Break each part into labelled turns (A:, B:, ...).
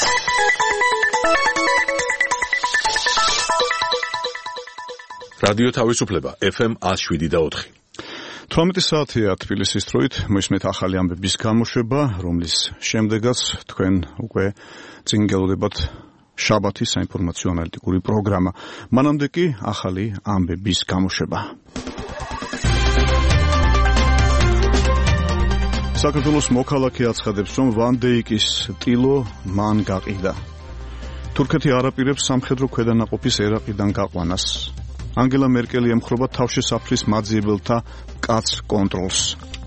A: რადიო თავისუფლება FM 107.4.
B: 18 საათია თბილისის დროით, მოისმენთ ახალი ამბების გამოშვება, რომლის შემდეგაც თქვენ უკვე წინ გელოდებათ შაბათის საინფორმაციო ანალიტიკური პროგრამა. მანამდე კი ახალი ამბების გამოშვება. საქართველოს მოქალაქე აცხადებს, რომ ვან დეიკის ტილო მან გაყიდა. თურქეთი არ აპირებს სამხედრო ქვედანაყოფის ერაყიდან გაყვანას. ანგელა მერკელი ემხრობა თავშესაფრის მაძიებელთა მკაცრ კონტროლს.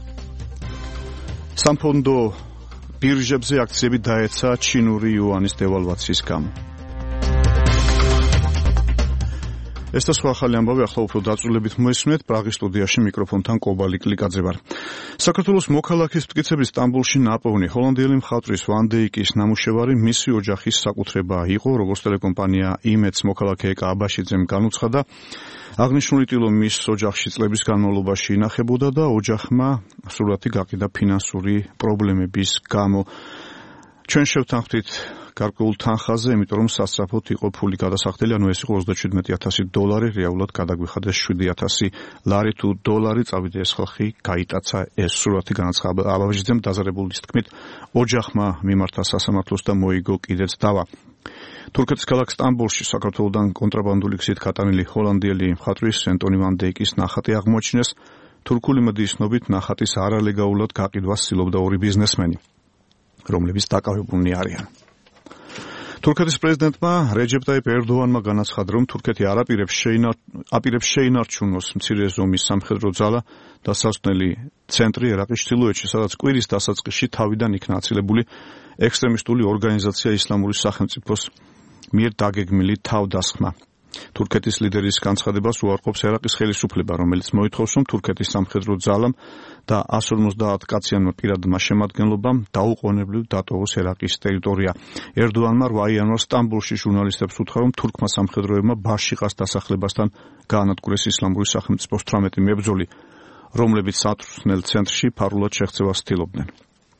B: სამფონდო ბირჟებზე აქციები დაეცა ჩინური იუანის დევალვაციის გამო. ეს და სხვა ახალი ამბავი ახლა უფრო დაწვრილებით მოისმენთ. პრაღის სტუდიაში მიკროფონთან კობალი კლიკაძე ვარ. საქართველოს მოქალაქის მტკიცების სტამბოლში ნაპოვნი ჰოლანდიელი მხატვრის ვან დეიკის ნამუშევარი მისი ოჯახის საკუთრება იყო, როგორც ტელეკომპანია იმედს მოქალაქე ეკა აბაშიძემ განუცხადა. აღნიშნული ტილო მის ოჯახში წლების განმავლობაში ინახებოდა და ოჯახმა სურათი გაყიდა ფინანსური პრობლემების გამო. ჩვენ შევთანხმდით გარკვეულ თანხაზე, იმიტომ რომ სასწრაფოდ იყო ფული გადასახდელი, ანუ ეს იყო $37,000, რეალურად გადაგვიხადეს $7,000 ლარი თუ დოლარი, წავიდა ეს ხალხი, გაიტაცა ეს სურათი, განაცხადა აბაშიძემ დაზარებულის თქმით, ოჯახმა მიმართა სასამართლოს და მოიგო კიდეც დავა. თურქეთის ქალაქ სტამბოლში საქართველოდან კონტრაბანდული გზით გატანილი ჰოლანდიელი მხატვრის ენტონი ვან დეიკის ნახატი აღმოაჩინეს. თურქული მედიის ცნობით ნახატის არალეგალურად გაყიდვას ცდილობდა ორი ბიზნესმენი, რომლებიც დაკავებულნი არიან. თურქეთის პრეზიდენტმა რეჯეპ ტაიპ ერდოანმა განაცხადა, რომ თურქეთი არ აპირებს შეინარჩუნოს მცირე ზომის სამხედრო ძალა და სასწავლელი ცენტრი ერაყის ჩრდილოეთში, სადაც კვირის დასაწყისში თავიდან იქნა აცილებული ექსტრემისტული ორგანიზაცია ისლამური სახელმწიფოს მიერ დაგეგმილი თავდასხმა. თურქეთის ლიდერის განცხადებას უარყოფს ერაყის ხელისუფლება, რომელიც მოითხოვს, რომ თურქეთის სამხედრო ძალამ და 150 კაციანმა პირადმა შემადგენლობამ დაუყოვნებლივ დატოვოს ერაყის ტერიტორია. ერდოანმა 8 იანვარს სტამბოლში ჟურნალისტებს უთხრა, რომ თურქმა სამხედროებმა ბაშიყას დასახლებასთან გაანადგურეს ისლამური სახელმწიფოს 18 მებრძოლი, რომლებიც სათვრთნელ ცენტრში ფარულად შეღწევას ცდილობდნენ.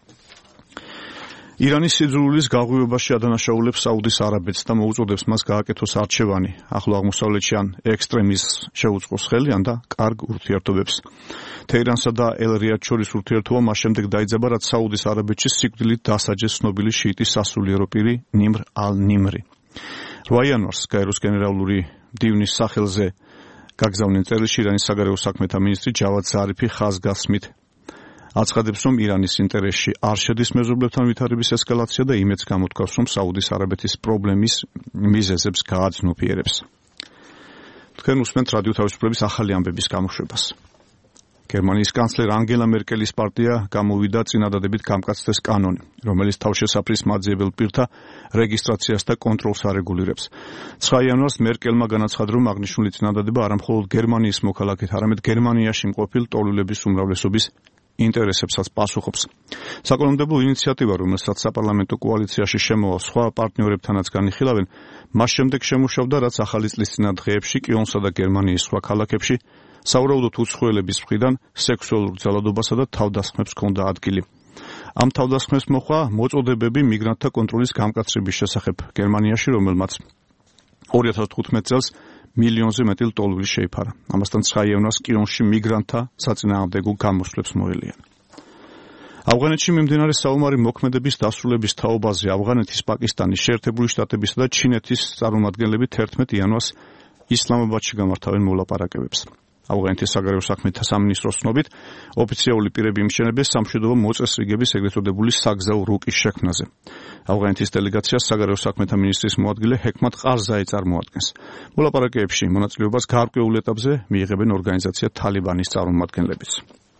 B: ირანის სიძულვილის გაღვივებაში ადანაშაულებს საუდის არაბეთს და მოუწოდებს მას გააკეთოს არჩევანი, ახლო აღმოსავლეთში ან ექსტრემიზმს შეუწყოს ხელი, ან და კარგ ურთიერთობებს. თეირანსა და ელ-რიადს შორის ურთიერთობა მას შემდეგ დაიძაბა, რაც საუდის არაბეთში სიკვდილით დასაჯეს ცნობილი შიიტის სასულიერო პირი ნიმრ ალ-ნიმრი. 8 იანვარს გაეროს გენერალური მდივნის სახელზე გაგზავნილ წერილში ირანის საგარეო საქმეთა მინისტრი ჯავად ზარიფი ხაზგასმით აცხადებს, რომ ირანის ინტერესში არ შედის მეზობლებთან ვითარების ესკალაცია და იმედს გამოთქვას, რომ საუდის არაბეთის პრობლემის მიზეზებს გააძნობიერებს. თქვენ უსმენთ რადიო თავისუფლების ახალი ამბების გამოშვებას. გერმანიის კანცლერ ანგელა მერკელის პარტია გამოვიდა წინადადებით გამკაცდეს კანონი, რომელიც თავშესაფრის მაძიებელ პირთა რეგისტრაციას და კონტროლს არეგულირებს. 9 იანვარს მერკელმა განაცხადა, რომ აღნიშნული წინადადება არა მხოლოდ გერმანიის მოქალაქეთა, არამედ გერმანიაში მყოფილ ტოლულების უმრავლესობის ინტერესებსაც პასუხობს. საკანონმდებლო ინიციატივა, რომელსაც საპარლამენტო კოალიციაში შემოვალ სხვა პარტნიორებთანაც განიხილავენ, მას შემდეგ შემუშავდა, რაც ახალი წლის წინა დღეებში კიოლნსა და გერმანიის სხვა ქალაქებში საურავდოთ უცხოელების მხრიდან სექსუალურ ძალადობასა და თავდასხმებს ჰქონდა ადგილი. ამ თავდასხმებს მოჰყვა მოწოდებები მიგრანტთა კონტროლის გამკაცრების შესახებ გერმანიაში, რომელმაც 2015 წელს მილიონზე მეტი ლტოლვილი შეიფარა. ამასთან 9 იანვარს კიოლნში მიგრანტთა საწინააღმდეგო გამოსვლებს მოელიან. ავღანეთში მიმდინარე საომარი მოქმედების დასრულების თაობაზე ავღანეთის, პაკისტანის, შეერთებული შტატებისა და ჩინეთის წარმომადგენლები 11 იანვარს ისლამაბადში გამართავენ მოლაპარაკებებს. ავღანეთის საგარეო საქმეთა სამინისტროს ცნობით, ოფიციალური პირები იმჩნევენ სამშვიდობო მოწესრიგების ეგრეთ წოდებული საგზაო რუკის შექმნაზე. ავღანეთის დელეგაციას საგარეო საქმეთა მინისტრის მოადგილე ჰეკმათ ყარზაი წარმოადგენს. მოლაპარაკებებში მონაწილეობას გარკვეულ ეტაპზე მიიღებენ ორგანიზაცია თალიბანის წარმომადგენლებიც.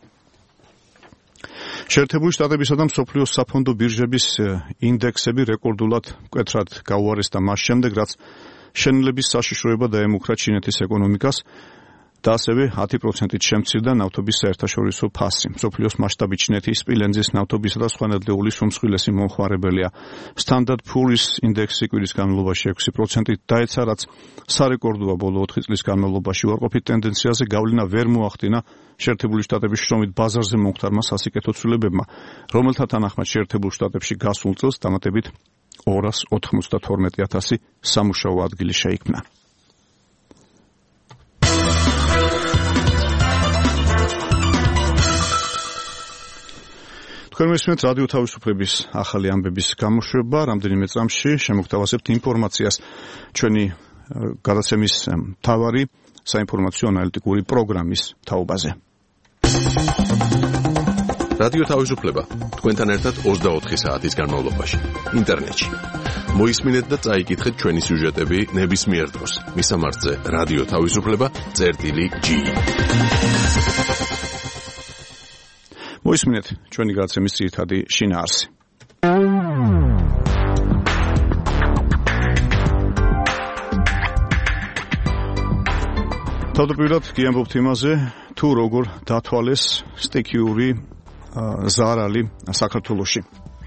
B: შეერთებული შტატებისა და მსოფლიოს საფონდო ბირჟების ინდექსები რეკორდულად მკვეთრად გაუარესდა მას შემდეგ, რაც შენელების საშიშროება დაემუქრა ჩინეთის ეკონომიკას და ასევე 10%-ით შემცირდა ნავთობის საერთაშორისო ფასი. მსოფლიოს მასშტაბით ჩინეთი სპილენძის, ნავთობისა და სხვა ნედლეულის უმსხვილესი მომხმარებელია. Standard & Poor's ინდექსი კვირის განმავლობაში 6%-ით დაეცა, რაც სარეკორდოა ბოლო 4 წლის განმავლობაში. უარყოფით ტენდენციაზე გავლენა ვერ მოახდინა შეერთებული შტატების შრომით ბაზარზე მომხდარმა სასიკეთო ცვლილებებმა, რომელთა თანახმად შეერთებულ შტატებში გასულ წელს დამატებით 292,000 სამუშაო ადგილი შეიქმნა. თქვენ მისმენთ რადიო თავისუფლების ახალი ამბების გამოშვება, რამდენიმე წამში შემოგთავაზებთ ინფორმაციას ჩვენი გადაცემის მთავარი საინფორმაციო ანალიტიკური პროგრამის თაობაზე.
A: რადიო თავისუფლება თქვენთან ერთად 24 საათის განმავლობაში ინტერნეტში. მოისმინეთ და წაიკითხეთ ჩვენი სიუჟეტები ნებისმიერ დროს. მისამართზე რადიო თავისუფლება.gi.
B: მოისმინეთ ჩვენი გადაცემის ძირითადი შინაარსი. თავდაპირველად გიამბობთ იმაზე, თუ როგორ დათვალეს სტიქიური ზარალი საქართველოში.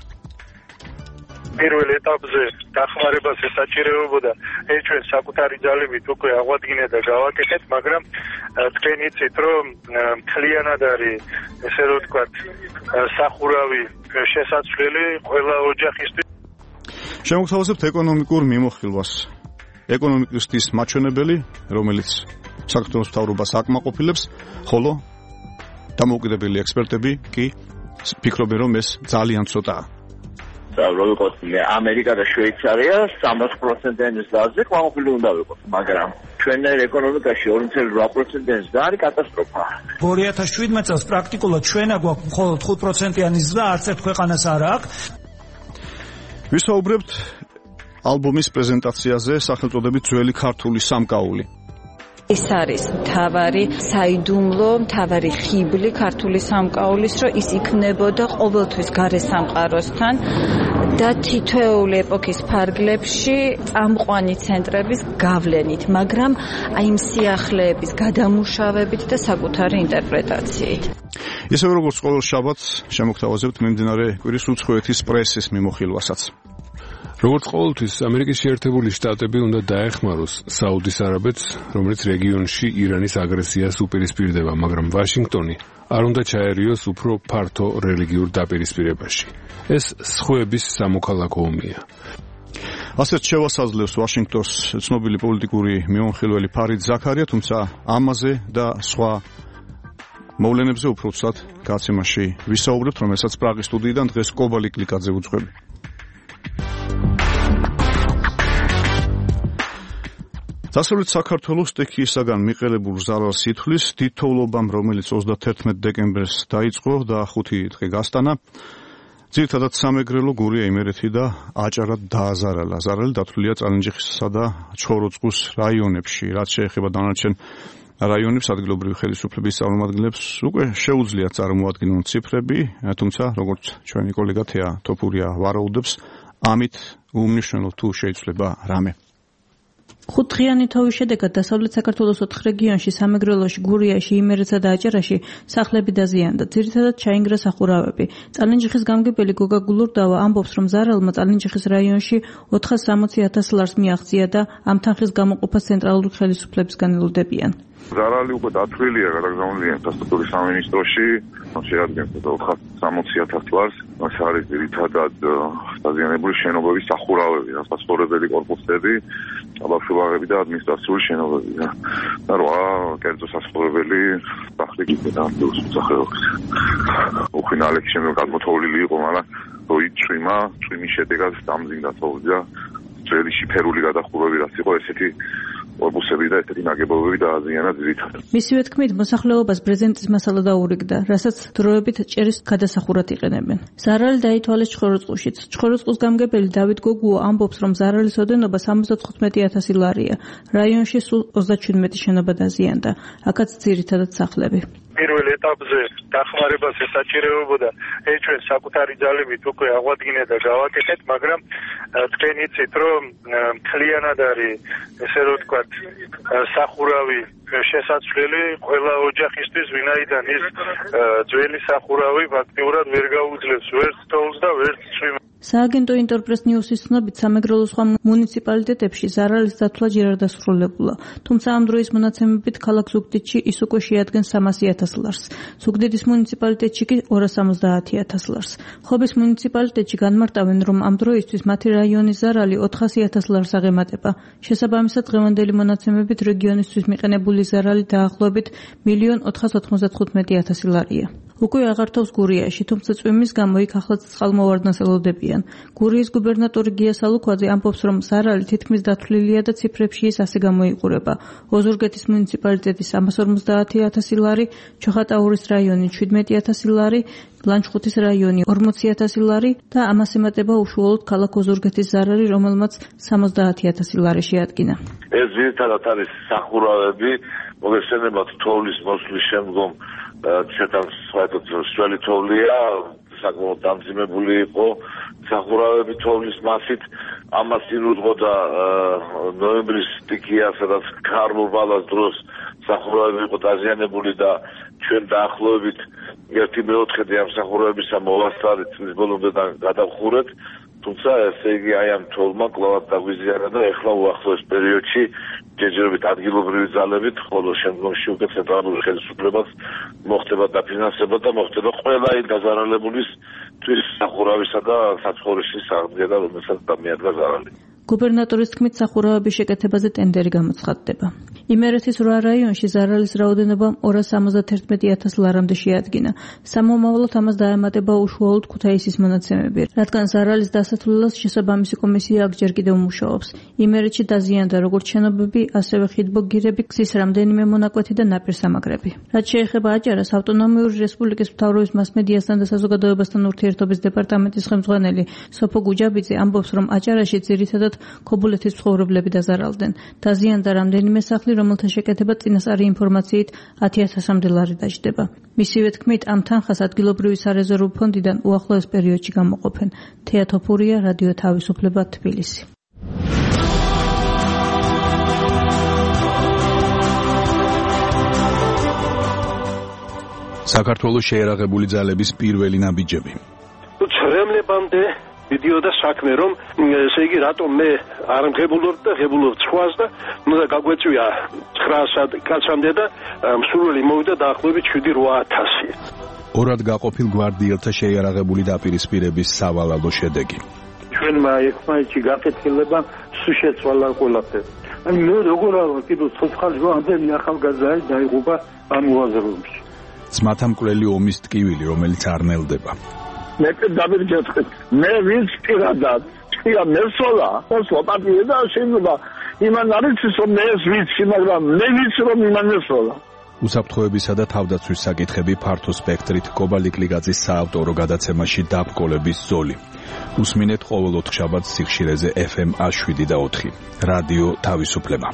C: პირველ ეტაპზე დახმარებას ესაჭიროებოდა ჩვენ საკუთარი ძალებით უკვე აღვადგინეთ და გავაკეთეთ, მაგრამ თქვენ იცით, რომ მთლიანად არის ესე რომ ვთქვათ სახურავი შესაძლებელი ყველა ოჯახისთვის.
B: შემოგთავაზებთ ეკონომიკურ მიმოხილვას. ეკონომიკის მაჩვენებელი, რომელიც საქართველოს მთავრობას აკმაყოფილებს, ხოლო დამოუკიდებელი ექსპერტები კი ფიქრობენ, რომ ეს ძალიან ცოტაა.
D: როგორც ამერიკა და შვეიცარია 60%-ის დაზზე კმაყოფილი უნდა ვიყოთ, მაგრამ ჩვენერ ეკონომიკაში 2.8%-ის ზრდა არის კატასტროფა.
E: 2017 წელს პრაქტიკულად ჩვენა გვაქვს მხოლოდ 5%-იანი ზრდა, არც ერთ ქვეყანას არ აქვს.
B: ვისაუბრებთ ალბომის პრეზენტაციაზე სახელწოდებით ძველი ქართული სამკაული.
F: ეს არის მთავარი საიდუმლო, მთავარი ხიბლი ქართული სამკაულის, რომ ის იქნებოდა ყოველთვის გარესამყაროსთან და თითოეული ეპოქის ფარგლებში წამყვანი ცენტრების გავლენით, მაგრამ აი იმ სიახლეების გადამუშავებით და საკუთარი ინტერპრეტაციით.
B: ისევე როგორც ყოველ შაბათს შემოგთავაზებთ მიმდინარე კვირის უცხოეთის პრესის მიმოხილვასაც.
G: როგორც ყოველთვის, ამერიკის შეერთებული შტატები უნდა დაეხმაროს საუდის არაბეთს, რომელიც რეგიონში ირანის აგრესიას უპირისპირდება, მაგრამ ვაშინგტონი არ უნდა ჩაერიოს უფრო ფართო რელიგიურ დაპირისპირებაში. ეს სხვების სამოქალაქო ომია.
B: ასეთ შევასაძლევს ვაშინგტონს ცნობილი პოლიტიკური მიმოხილველი ფარიდ ზაქარია, თუმცა ამაზე და სხვა მოვლენებზე უფრო ცუდად გაცემაში ვისაუბრებთ, რომელსაც პრაღის სტუდიიდან დღეს კობალი კლიკაძე უძღვები. დასავლეთ საქართველოს სტიქიისაგან მიყელებულ ზარალს ითვლის თითოეულობამ, რომელიც 31 დეკემბერს დაიწყო და 5 დღე გასტანა. ძირითადად სამეგრელო, გურია, იმერეთი და აჭარად დააზარალა. ზარალი დათვლილია წალენჯიხისა და ჩხოროწყუს რაიონებში, რაც შეეხება დანარჩენ რაიონებს, ადგილობრივი ხელისუფლების წარმომადგენლებს უკვე შეუძლიათ წარმოადგინონ ციფრები, თუმცა როგორც ჩვენი კოლეგა თეა თოფურია ვარაუდებს, ამით უმნიშვნელო თუ შეიძლება რამე.
H: 5 დღიანი თოვის შედეგად დასავლეთ საქართველოს 4 რეგიონში, სამეგრელოში, გურიაში, იმერეთსა და აჭარაში სახლები დაზიანდა. ძირითადად ჩაინგრა სახურავები. წალენჯიხის გამგებელი გოგა გულურდავა ამბობს, რომ ზარალმა წალენჯიხის რაიონში 460,000 ლარს მიაღწია და ამ თანხის გამოყოფას ცენტრალური ხელისუფლებისგან ელოდებიან.
C: ზარალი უკვე დათვლილია, გადაგზავნილია ინფრასტრუქტურის სამინისტროში, შეადგენს 460,000 ლარს. ეს არის ძირითადად დაზიანებული შენობების სახურავები, საცხოვრებელი კორპუსები, აბაშულაღები და ადმინისტრაციული შენობები და 8 კერძო საცხოვრებელი სახლი კიდევ მოსახლეობის. უხინალექი შემდგომ გადმოთოვლილი იყო, მაგრამ როიწვიმა, წვიმის შედეგად დამძიმდა თოვლი და ძველი შიფერული გადახურვები რაც იყო, ესეთი კორპუსები და ესეთი ნაგებობები დააზიანა ძირითადად.
H: მისივე თქმით, მოსახლეობას ბრეზენტის მასალა დაურიგდა, რასაც დროებით ჭერის გადასახურად იყენებენ. ზარალი დაითვალეს ჩხოროწყუშიც. ჩხოროწყუს გამგებელი დავით გოგუა ამბობს, რომ ზარალის ოდენობა 75,000 ლარია. რაიონში სულ 37 შენობა დაზიანდა. აქაც ძირითადად სახლები.
C: პირველ ეტაპზე დახმარებას ესაჭიროებოდა ჩვენ საკუთარი ძალებით უკვე აღვადგინეთ და გავაკეთეთ, მაგრამ თქვენ იცით, რომ მთლიანად არის ესე რომ ვთქვათ სახურავი შესაძლებელი ყველა ოჯახისთვის, ვინაიდან ის ძველი სახურავი ფაქტიურად ვერ გაუძლებს ვერც თოვლს და ვერც წვიმას.
H: სააგენტო ინტერპრეს ნიუსის ცნობით სამეგრელოს სხვა მუნიციპალიტეტებში ზარალის დათვლა ჯერ არ დასრულებულა. თუმცა ამ დროის მონაცემებით ქალაქ ზუგდიდში ის უკვე შეადგენს 300,000 ლარს. ზუგდიდის მუნიციპალიტეტში კი 270,000 ლარს. ხობის მუნიციპალიტეტში განმარტავენ, რომ ამ დროისთვის მათი რაიონის ზარალი 400,000 ლარს აღემატება. შესაბამისად, დღევანდელი მონაცემებით რეგიონისთვის მიყენებული ზარალი დაახლოებით 1,495,000 ლარია. უკვე აღართავს გურიაში, თუმცა წვიმის გამო იქ ახლაც წყალმოვარდნას ელოდებიან. გურიის გუბერნატორი გია სალუქვაძე ამბობს, რომ ზარალი თითქმის დათვლილია და ციფრებში ის ასე გამოიყურება. ოზურგეთის მუნიციპალიტეტის 350,000 ლარი, ჩოხატაურის რაიონი 17,000 ლარი, ლანჩხუთის რაიონი 40,000 ლარი და ამას ემატება უშუალოდ ქალაქ ოზურგეთის ზარალი, რომელმაც 70,000 ლარი შეადგინა.
I: ეს ძირითადად არის სახურავები, მოგესწრებათ თოვლის მოსვლის შემდგომ შეტანხმებით სველი თოვლია, საკმაოდ დამძიმებული იყო სახურავები თოვლის მასით, ამას წინ უძღოდა ნოემბრის სტიქია, სადაც ქარლ ვალას დროს სახურავები იყო დაზიანებული და ჩვენ დაახლოებით 1/4 ამ სახურავებისა მოვასწარეთ წლის ბოლომდე და გადავხურეთ, თუმცა ესე იგი აი ამ თოვლმა კლავად დაგვიზიანა და ეხლა უახლოეს პერიოდში ჯერჯერობით ადგილობრივი ძალებით, ხოლო შემდგომში უკვე ცენტრალური ხელისუფლებას მოხდება დაფინანსება და მოხდება ყველა იმ დაზარალებულის თვის სახურავისა და საცხოვრისის აღდგენა, რომელსაც დამიადგა ზარალი.
H: გუბერნატორის თქმით, სახურავების შეკეთებაზე ტენდერი გამოცხადდება. იმერეთის 8 რაიონში ზარალის რაოდენობა 271,000 ლარამდე შეადგინა. სამომავლოდ ამას დაემატება უშუალოდ ქუთაისის მონაცემები, რადგან ზარალის დასათვლელას შესაბამისი კომისია აქ ჯერ კიდევ მუშაობს. იმერეთში დაზიანდა როგორც შენობები, ასევე ხიდბოგირები, გზის რამდენიმე მონაკვეთი და ნაპირსამაგრები. რაც შეეხება აჭარას, ავტონომიური რესპუბლიკის მთავრობის მასმედიასთან და საზოგადოებასთან ურთიერთობის დეპარტამენტის ხელმძღვანელი სოფო გუჯაბიძე ამბობს, რომ აჭარაში ძირითადად ქობულეთის მცხოვრებლები დაზარალდნენ. დაზიანდა რამდენიმე სახლი, რომელთა შეკეთება წინასწარი ინფორმაციით 10,000-მდე ლარი დაჯდება. მისივე თქმით, ამ თანხას ადგილობრივი სარეზერვო ფონდიდან უახლოეს პერიოდში გამოყოფენ. თეა თოფურია, რადიო თავისუფლება, თბილისი.
B: საქართველოს შეერაღებული ძალების პირველი ნაბიჯები.
J: ცრემლებამდე მიდიოდა საქმე, რომ ესე იგი რატომ მე არ მღებულობ და ღებულობ სხვას და უნდა გაგვეწვია 900 კაცამდე და მსურველი მოვიდა დაახლოებით 7-8,000.
B: ორად გაყოფილ გვარდიელთა შეიარაღებული დაპირისპირების სავალალო შედეგი.
K: ჩვენმა ერთმანეთში გაკეთილება სულ შეცვალა ყველაფერი. აი მე როგორ არა კიდევ ცოცხალი ამდენი ახალგაზრდა დაიღუპა ამ უაზროებში.
B: ძმათა მკვლელი ომის ტკივილი, რომელიც არ ნელდება.
C: მე დავირჯეთ მე ვინც პირადად თქვია მესოლა სლოპატია და შეიძლება იმან არის რომ მე ვიცი მაგრამ მე ვიცი რომ იმან მესოლა
B: უსაფრთხოებისა და თავდაცვის საკითხები ფართო სპექტრით კობალიკ ლიგაძის საავტორო გადაცემაში დაბკოლების ზოლი. უსმინეთ ყოველ 4 შაბათს სიხშირეზე FM 7 და 4 რადიო თავისუფლება.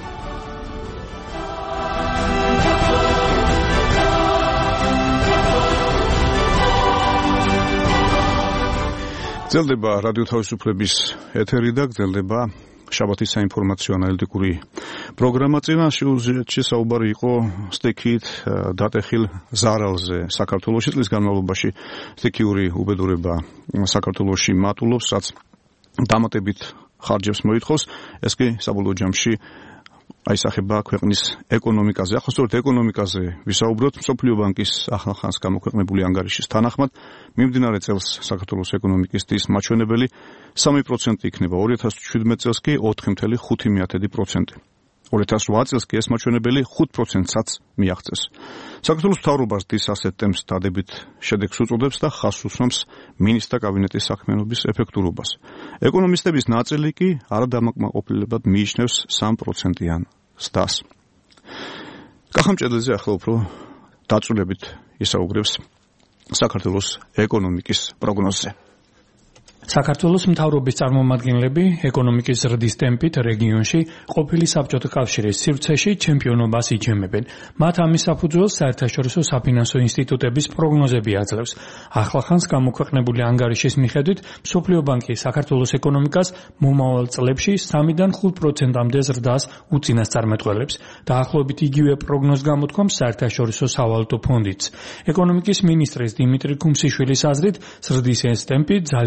B: გრძელდება რადიო თავისუფლების ეთერი და გრძელდება შაბათის საინფორმაციო ანალიტიკური პროგრამა. წინა სიუჟეტში საუბარი იყო სტიქით დატეხილ ზარალზე საქართველოში. წლის განმავლობაში სტიქიური უბედურება საქართველოში მატულობს, რაც დამატებით ხარჯებს მოითხოვს. ეს კი საბოლოო ჯამში აისახება ქვეყნის ეკონომიკაზე. ახლა სწორედ ეკონომიკაზე ვისაუბროთ. მსოფლიო ბანკის ახალხანს გამოქვეყნებული ანგარიშის თანახმად, მიმდინარე წელს საქართველოს ეკონომიკის დის მაჩვენებელი 3% იქნება, 2017 წელს კი 4.5%. 2008 წელს კი ეს მაჩვენებელი 5%-საც მიაღწევს. საქართველოს მთავრობას დის ასეთ ტემპს დადებით შედეგს უწოდებს და ხაზს უსვამს მინისტრთა კაბინეტის საქმიანობის ეფექტურობას. ეკონომისტების ნაწილი კი არადამაკმაყოფილებად მიიჩნევს 3%-იან ზრდას. კახამჭედლიძე ახლა უფრო დაწვრილებით ისაუბრებს საქართველოს ეკონომიკის პროგნოზზე.
E: საქართველოს მთავრობის წარმომადგენლები ეკონომიკის ზრდის ტემპით რეგიონში ყოფილი საბჭოთა კავშირის სივრცეში ჩემპიონობას იჩემებენ. მათ ამის საფუძველს საერთაშორისო საფინანსო ინსტიტუტების პროგნოზები აძლევს. ახლახანს გამოქვეყნებული ანგარიშის მიხედვით, მსოფლიო ბანკი საქართველოს ეკონომიკას მომავალ წლებში 3-დან 5%-მდე ზრდას უწინასწარმეტყველებს. დაახლოებით იგივე პროგნოზს გამოთქვამს საერთაშორისო სავალუტო ფონდიც. ეკონომიკის მინისტრის დიმიტრი ქუმსიშვილის აზრით, ზრდის ეს ტემპი ძალიან კარგი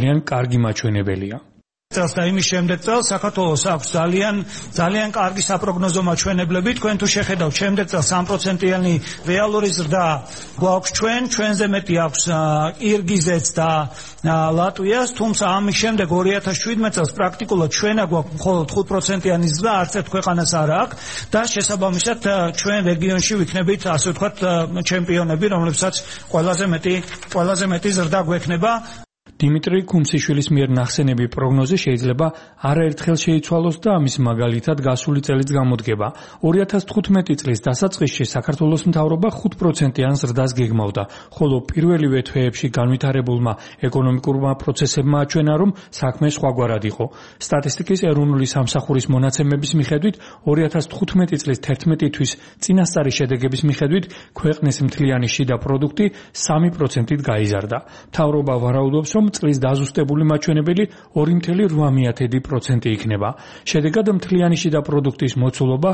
E: კარგი მაჩვენებელია.
L: წელს და იმის შემდეგ წელს საქართველოს აქვს ძალიან კარგი საპროგნოზო მაჩვენებლები. თქვენ თუ შეხედავთ შემდეგ წელს 3%-იანი რეალური ზრდა გვაქვს ჩვენზე მეტი აქვს კირგიზეთს და ლატვიას, თუმცა ამის შემდეგ 2017 წელს პრაქტიკულად ჩვენა გვაქვს მხოლოდ 5%-იანი ზრდა, არც ერთ ქვეყანას არ აქვს და შესაბამისად ჩვენ რეგიონში ვიქნებით ასე ვთქვათ ჩემპიონები, რომლებსაც ყველაზე მეტი ზრდა გვექნება.
E: დიმიტრი კუმსიშვილის მიერ ნახსენები პროგნოზი შეიძლება არაერთხელ შეიცვალოს და ამის მაგალითად გასული წელიც გამოდგება. 2015 წლის დასაწყისში საქართველოს მთავრობა 5%-იან ზრდას გეგმავდა, ხოლო პირველივე თვეებში განვითარებულმა ეკონომიკურმა პროცესებმა აჩვენა, რომ საქმე სხვაგვარად იყო. სტატისტიკის ეროვნული სამსახურის მონაცემების მიხედვით 2015 წლის 11 თვის წინასწარი შედეგების მიხედვით ქვეყნის მთლიანი შიდა პროდუქტი 3%-ით გაიზარდა. მთავრობა ვარაუდობს, რომ წლის დაზუსტებული მაჩვენებელი 2.8% იქნება. შედეგად მთლიანი შიდა პროდუქტის მოცულობა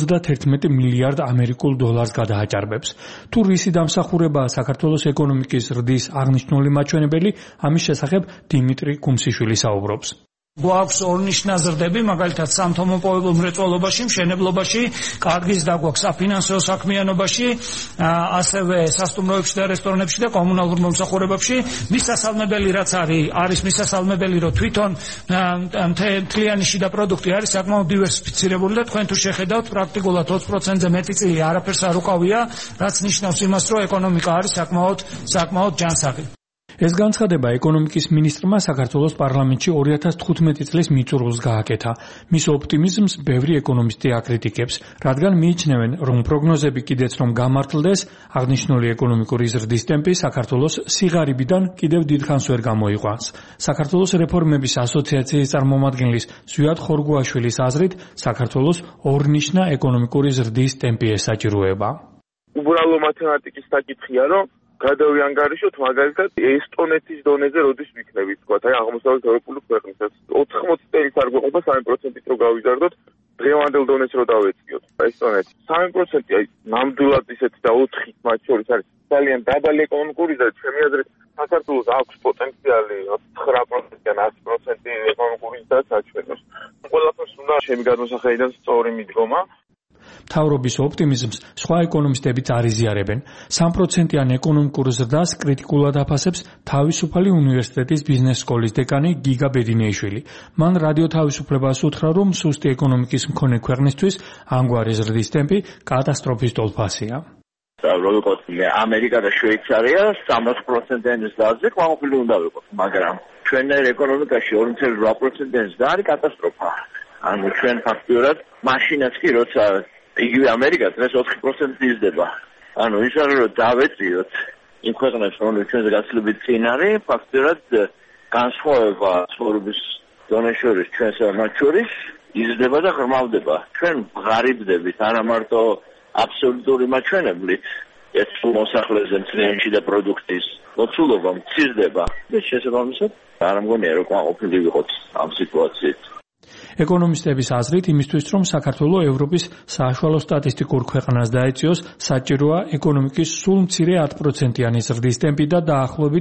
E: 31 მილიარდ ამერიკულ დოლარს გადააჭარბებს. თუ რისი დამსახურებაა საქართველოს ეკონომიკის ზრდის აღნიშნული მაჩვენებელი, ამის შესახებ დიმიტრი კუმსიშვილი საუბრობს.
L: გვაქვს ორნიშნა ზრდები, მაგალითად სამთო-მოპოვებულ მრეწველობაში, მშენებლობაში, კარგი ზრდა გვაქვს საფინანსო საქმიანობაში, ასევე სასტუმროებში და რესტორნებში და კომუნალურ მომსახურებებში. მისასალმებელი რაც არის მისასალმებელი, რომ თვითონ მთლიანი შიდა პროდუქტი არის საკმაოდ დივერსიფიცირებული და თქვენ თუ შეხედავთ პრაქტიკულად 20%-ზე მეტი წილი არაფერს არ უკავია, რაც ნიშნავს იმას, რომ ეკონომიკა არის საკმაოდ ჯანსაღი.
E: ეს განცხადება ეკონომიკის მინისტრმა საქართველოს პარლამენტში 2015 წლის მიწურულს გააკეთა. მის ოპტიმიზმს ბევრი ეკონომისტი აკრიტიკებს, რადგან მიიჩნევენ, რომ პროგნოზები კიდეც რომ გამართლდეს, აღნიშნული ეკონომიკური ზრდის ტემპი საქართველოს სიღარიბიდან კიდევ დიდხანს ვერ გამოიყვანს. საქართველოს რეფორმების ასოციაციის წარმომადგენლის ზვიად ხორგუაშვილის აზრით, საქართველოს ორნიშნა ეკონომიკური ზრდის ტემპი ესაჭიროება.
C: უბრალო მათემატიკის საკითხია, რომ გადავიანგარიშოთ მაგალითად ესტონეთის დონეზე როდის ვიქნებით, თქვა, აი აღმოსავლეთ ევროპული ქვეყნისას 80 წელს არ გვეყობა 3%-ით რომ გავიზარდოთ, დღევანდელ დონეს რომ დავეწიოთ. ესტონეთი 3%, აი ნამდვილად ისეთი და 4-ით მათ შორის არის ძალიან დაბალი ეკონომიკური და ჩემი აზრით საქართველოს აქვს პოტენციალი 9%-დან 10% ეკონომიკური და საჩვენოს. ყველაფერს უნდა ჩემი გადმოსახედიდან სწორი მიდგომა.
E: მთავრობის ოპტიმიზმს სხვა ეკონომისტებიც არ იზიარებენ. 3%-იან ეკონომიკურ ზრდას კრიტიკულად აფასებს თავისუფალი უნივერსიტეტის ბიზნეს სკოლის დეკანი გიგა ბედინეიშვილი. მან რადიო თავისუფლებას უთხრა, რომ სუსტი ეკონომიკის მქონე ქვეყნისთვის ამგვარი ზრდის ტემპი კატასტროფის ტოლფასია.
D: როგორც ამერიკა და შვეიცარია 60%-იან ზრდაზე ყოფილი უნდა ვიყოთ, მაგრამ ჩვენერ ეკონომიკაში 2.8%-იან ზრდა არის კატასტროფა. ანუ ჩვენ ფაქტიურად მაშინაც კი როცა იგივე ამერიკა დღეს 4% იზრდება. ანუ ის არის რომ დავეწიოთ იმ ქვეყნებს, რომლებიც ჩვენზე გაცილებით წინ არის, ფაქტიურად განსხვავება ცხოვრების დონეს შორის ჩვენსა და მათ შორის იზრდება და ღრმავდება. ჩვენ ღარიბდებით არა მარტო აბსოლუტური მაჩვენებლით, ეს მოსახლეზე მთლიანი და პროდუქტის მოცულობა მცირდება. ეს შესაბამისად არ მგონია რომ ყოფილი ვიყოთ ამ სიტუაციით.
E: ეკონომისტების აზრით, იმისთვის რომ საქართველოს ევროპის საშუალო სტატისტიკურ ქვეყანას დაეწიოს, საჭიროა ეკონომიკის სულ მცირე 10%-იანი ზრდის ტემპი და დაახლოებით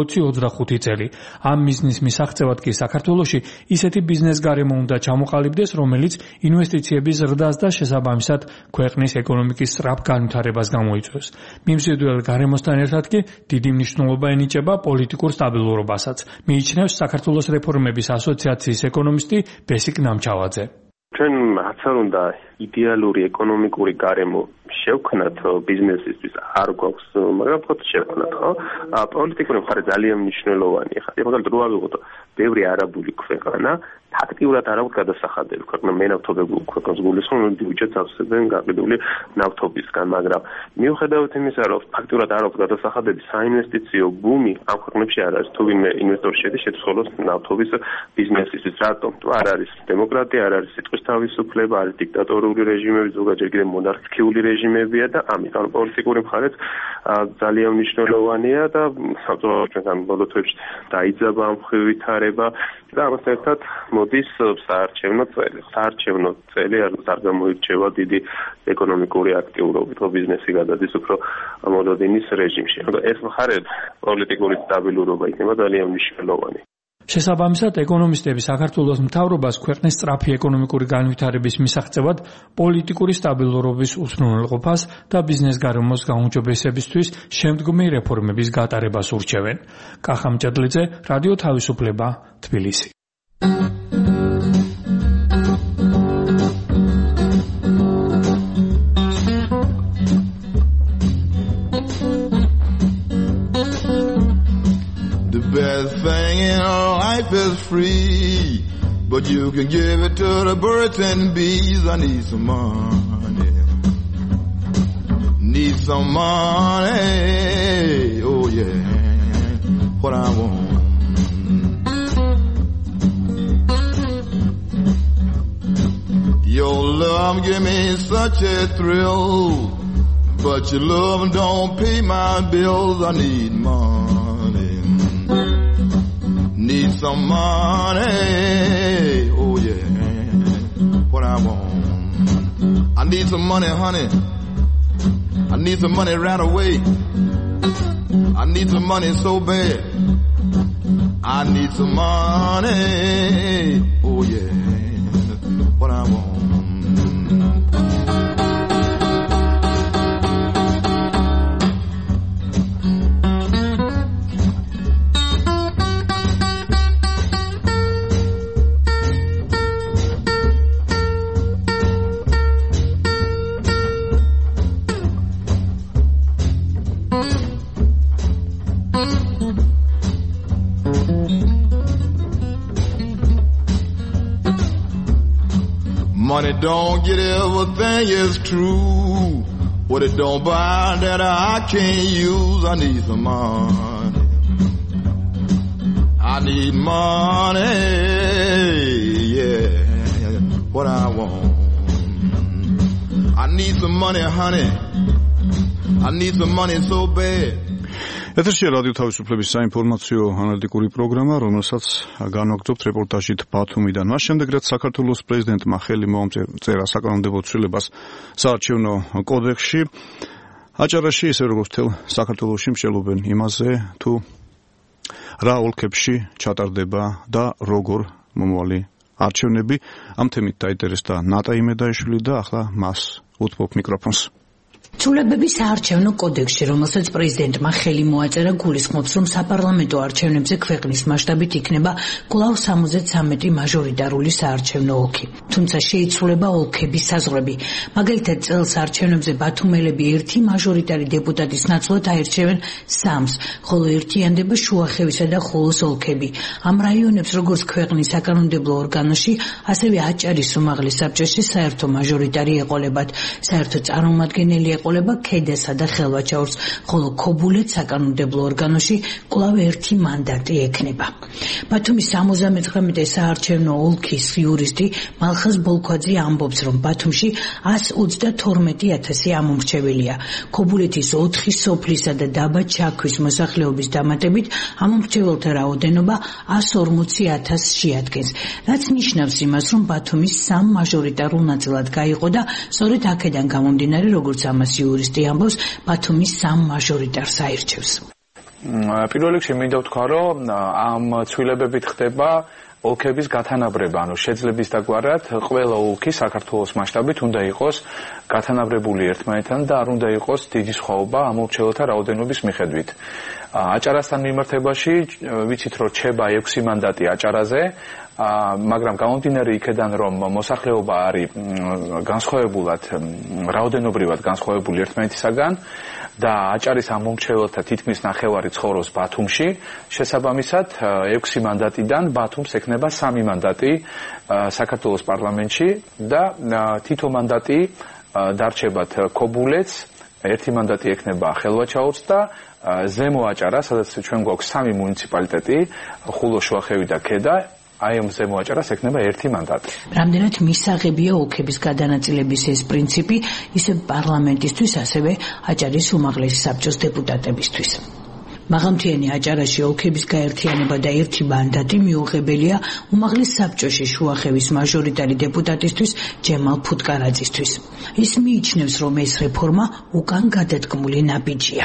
E: 20-25 წელი. ამ მიზნის მისაღწევად კი საქართველოში ისეთი ბიზნეს გარემო უნდა ჩამოყალიბდეს, რომელიც ინვესტიციების ზრდას და შესაბამისად ქვეყნის ეკონომიკის სწრაფ განვითარებას გამოიწვევს. მიმზიდველ გარემოსთან ერთად კი დიდი მნიშვნელობა ენიჭება პოლიტიკურ სტაბილურობასაც. მიიჩნევს საქართველოს რეფორმების ასოციაციის ეკონომისტი ბესიკ ნამჩავაძე.
M: ჩვენ რაც არ უნდა იდეალური ეკონომიკური გარემო შევქმნათ ბიზნესისთვის არ გვაქვს, მაგრამ ფოთ შევქმნათ, ხო? პოლიტიკური მხარე ძალიან მნიშვნელოვანია. ხა, მაგალითად რო ავიღოთ ბევრი არაბული ქვეყანა, ფაქტიურად არ აქვს გადასახადები ქვეყნა მენავთობებულ ქვეყნას გულისხმობ, ბიუჯეტს ავსებენ გაყიდული ნავთობისგან, მაგრამ მიუხედავად იმისა, რომ ფაქტიურად არ აქვს გადასახადები, საინვესტიციო ბუმი ამ ქვეყნებში არ არის. თუ ვინმე ინვესტორი შედის ხოლოს ნავთობის ბიზნესისთვის, რატომ? თუ არ არის დემოკრატია, არ არის სიტყვის თავისუფლება, არის დიქტატორული რეჟიმები, ზოგადად კიდევ მონარქიული რეჟიმებია და ამიტომ პოლიტიკური მხარეც ძალიან მნიშვნელოვანია და საბრძოლო ჩვენთან ბოლო თვეებში დაიძაბა ამ ვითარება და ამასთან ერთად მოდის საარჩევნო წელი. საარჩევნო წელი არ გამოირჩევა დიდი ეკონომიკური აქტიურობით, ხო ბიზნესი გადადის უფრო მოლოდინის რეჟიმში. ეს მხარე პოლიტიკური სტაბილურობა იქნება ძალიან მნიშვნელოვანი.
E: შესაბამისად, ეკონომისტები საქართველოს მთავრობას ქვეყნის სწრაფი ეკონომიკური განვითარების მისაღწევად პოლიტიკური სტაბილურობის უზრუნველყოფას და ბიზნეს გარემოს გაუმჯობესებისთვის შემდგომი რეფორმების გატარებას ურჩევენ. კახამ ჭედლიძე, რადიო თავისუფლება, თბილისი.
N: Best thing in life is free, but you can give it to the birds and bees. I need some money. Need some money. Oh yeah, what I want. Your love give me such a thrill, but your love don't pay my bills. I need money. Need some money, oh yeah, what I want. I need some money, honey. I need some money right away. I need some money so bad. I need some money, oh yeah, what I want. Money don't get everything is true. What it don't buy that I can't use. I need some money. I need money. Yeah, what I want. I need some money, honey. I need some money so bad.
B: ეთერშია რადიო თავისუფლების საინფორმაციო ანალიტიკური პროგრამა, რომელსაც განვაგრძობთ რეპორტაჟით ბათუმიდან. მას შემდეგ, რაც საქართველოს პრეზიდენტმა ხელი მოამწერა საკანონმდებლო ცვლილებას საარჩევნო კოდექსში, აჭარაში, ისე როგორც მთელ საქართველოში მსჯელობენ იმაზე, თუ რა ოლქებში ჩატარდება და როგორ მომავალი არჩევნები. ამ თემით დაინტერესდა ნატა იმედაიშვილი და ახლა მას უთმობ მიკროფონს.
O: ცვლილებების საარჩევნო კოდექსში, რომელსაც პრეზიდენტმა ხელი მოაწერა, გულისხმობს, რომ საპარლამენტო არჩევნებზე ქვეყნის მასშტაბით იქნება კვლავ 73 მაჟორიტარული საარჩევნო ოლქი. თუმცა შეიცვლება ოლქების საზღვრები. მაგალითად, წელს არჩევნებზე ბათუმელები ერთი მაჟორიტარი დეპუტატის ნაცვლად აირჩევენ 3-ს, ხოლო ერთიანდება შუახევისა და ხოლოს ოლქები. ამ რაიონებს, როგორც ქვეყნის საკანონმდებლო ორგანოში, ასევე აჭარის უმაღლეს საბჭოში საერთო მაჟორიტარი ეყოლებათ. საერთო წარმომადგენელი ეყოლება ქედესა და ხელვაჩაურს, ხოლო ქობულეთ საკანონმდებლო ორგანოში კვლავ ერთი მანდატი ექნება. ბათუმის 79 საარჩევნო ოლქის იურისტი მალხაზ ბოლქვაძე ამბობს, რომ ბათუმში 122,000 ამომრჩეველია. ქობულეთის 4 სოფლისა და დაბა ჩაქვის მოსახლეობის დამატებით ამომრჩეველთა რაოდენობა 140,000 შეადგენს, რაც ნიშნავს იმას, რომ ბათუმის 3 მაჟორიტარულ ნაწილად გაიყო და სწორედ აქედან გამომდინარე, როგორც ამას იურისტი ამბობს, ბათუმის 3 მაჟორიტარს აირჩევს.
P: პირველ რიგში მინდა ვთქვა, რომ ამ ცვლილებებით ხდება ოლქების გათანაბრება, ანუ შეძლების დაგვარად ყველა ოლქი საქართველოს მასშტაბით უნდა იყოს გათანაბრებული ერთმანეთთან და არ უნდა იყოს დიდი სხვაობა ამომრჩეველთა რაოდენობის მიხედვით. აჭარასთან მიმართებაში ვიცით, რომ რჩება 6 მანდატი აჭარაზე, მაგრამ გამომდინარე იქედან, რომ მოსახლეობა არის განსხვავებულად, რაოდენობრივად განსხვავებული ერთმანეთისაგან და აჭარის ამომრჩეველთა თითქმის ნახევარი ცხოვრობს ბათუმში, შესაბამისად 6 მანდატიდან ბათუმს ექნება 3 მანდატი საქართველოს პარლამენტში და თითო მანდატი დარჩებათ ქობულეთს, 1 მანდატი ექნება ხელვაჩაურს და ზემო აჭარა, სადაც ჩვენ გვაქვს 3 მუნიციპალიტეტი, ხულო, შუახევი და ქედა, აი ამ ზემო აჭარას ექნება 1 მანდატი.
O: რამდენად მისაღებია ოლქების გადანაწილების ეს პრინციპი, ისე პარლამენტისთვის, ასევე აჭარის უმაღლესი საბჭოს დეპუტატებისთვის. მაღალმთიანი აჭარაში ოლქების გაერთიანება და 1 მანდატი მიუღებელია უმაღლეს საბჭოში შუახევის მაჟორიტარი დეპუტატისთვის ჯემალ ფუტკარაძისთვის. ის მიიჩნევს, რომ ეს რეფორმა უკან გადადგმული ნაბიჯია.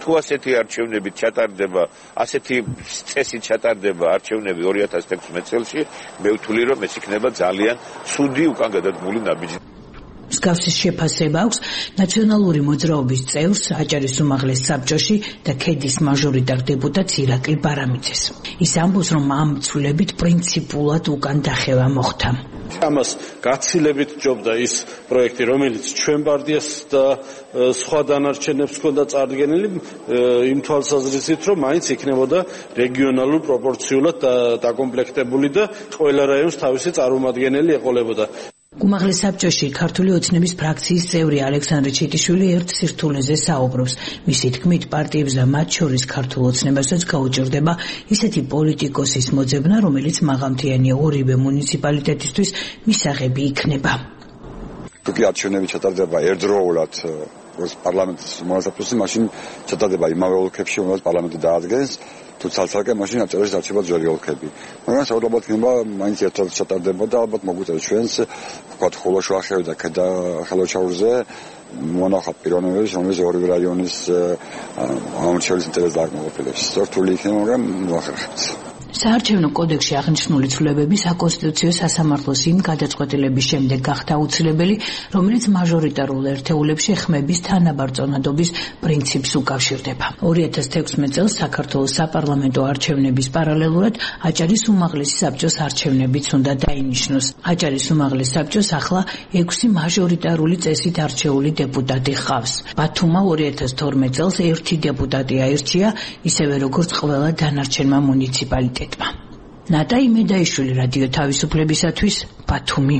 Q: თუ ასეთი არჩევნები ჩატარდება, ასეთი წესით ჩატარდება არჩევნები 2016 წელს, მე ვთვლი რომ ეს იქნება ძალიან ცუდი უკან გადადგმული ნაბიჯი.
O: მსგავსი შეფასება აქვს ნაციონალური მოძრაობის წევრს აჭარის უმაღლეს საბჭოში და ქედის მაჟორიტარ დეპუტატს ირაკლი ბარამიძეს. ის ამბობს, რომ ამ ცვლილებით პრინციპულად უკან დახევა მოხდა.
R: ამას გაცილებით ჯობდა ის პროექტი, რომელიც ჩვენ პარტიას და სხვა დანარჩენებს ჰქონდა წარდგენილი, იმ თვალსაზრისით, რომ მაინც იქნებოდა რეგიონალურ პროპორციულად დაკომპლექტებული და ყველა რაიონს თავისი წარმომადგენელი ეყოლებოდა.
O: უმაღლეს საბჭოში ქართული ოცნების ფრაქციის წევრი ალექსანდრე ჩიტიშვილი ერთ სირთულეზე საუბრობს. მისი თქმით, პარტიებს და მათ შორის ქართულ ოცნებასაც გაუჭირდება ისეთი პოლიტიკოსის მოძებნა, რომელიც მაღალმთიანი ორივე მუნიციპალიტეტისთვის მისაღები იქნება.
S: თუკი არჩევნები ჩატარდება ერთდროულად პარლამენტის მონაწილეობაში, მაშინ ჩატარდება იმავე ოლქებში, რომელსაც პარლამენტი დაადგენს. თუ ცალ-ცალკე მაშინ აწერეს არჩევა ძველი ოლქები. მაგრამ საუბრობთ იქნება მაინც ერთად ჩატარდებოდა, ალბათ მოგვიწევს ჩვენს ვთქვათ ხოლოშუახევი და ქედა ხელოჩაურზე მონახავ პიროვნებებს, რომელიც ორივე რაიონის ამორჩევის ინტერესს დააკმაყოფილებს. სორთული იქნება, მაგრამ მოახერხებთ.
O: საარჩევნო კოდექსში აღნიშნული ცვლილებები საკონსტიტუციო სასამართლოს იმ გადაწყვეტილების შემდეგ გახდა აუცილებელი, რომელიც მაჟორიტარულ ერთეულებში ხმების თანაბარწონადობის პრინციპს უკავშირდება. 2016 წელს საქართველოს საპარლამენტო არჩევნების პარალელურად აჭარის უმაღლესი საბჭოს არჩევნებიც უნდა დაინიშნოს. აჭარის უმაღლეს საბჭოს ახლა 6 მაჟორიტარული წესით არჩეული დეპუტატი ჰყავს. ბათუმმა 2012 წელს 1 დეპუტატი აირჩია, ისევე როგორც ყველა დანარჩენმა მუნიციპალიტეტმა. ნატა იმედაიშვილი, რადიო თავისუფლებისათვის, ბათუმი.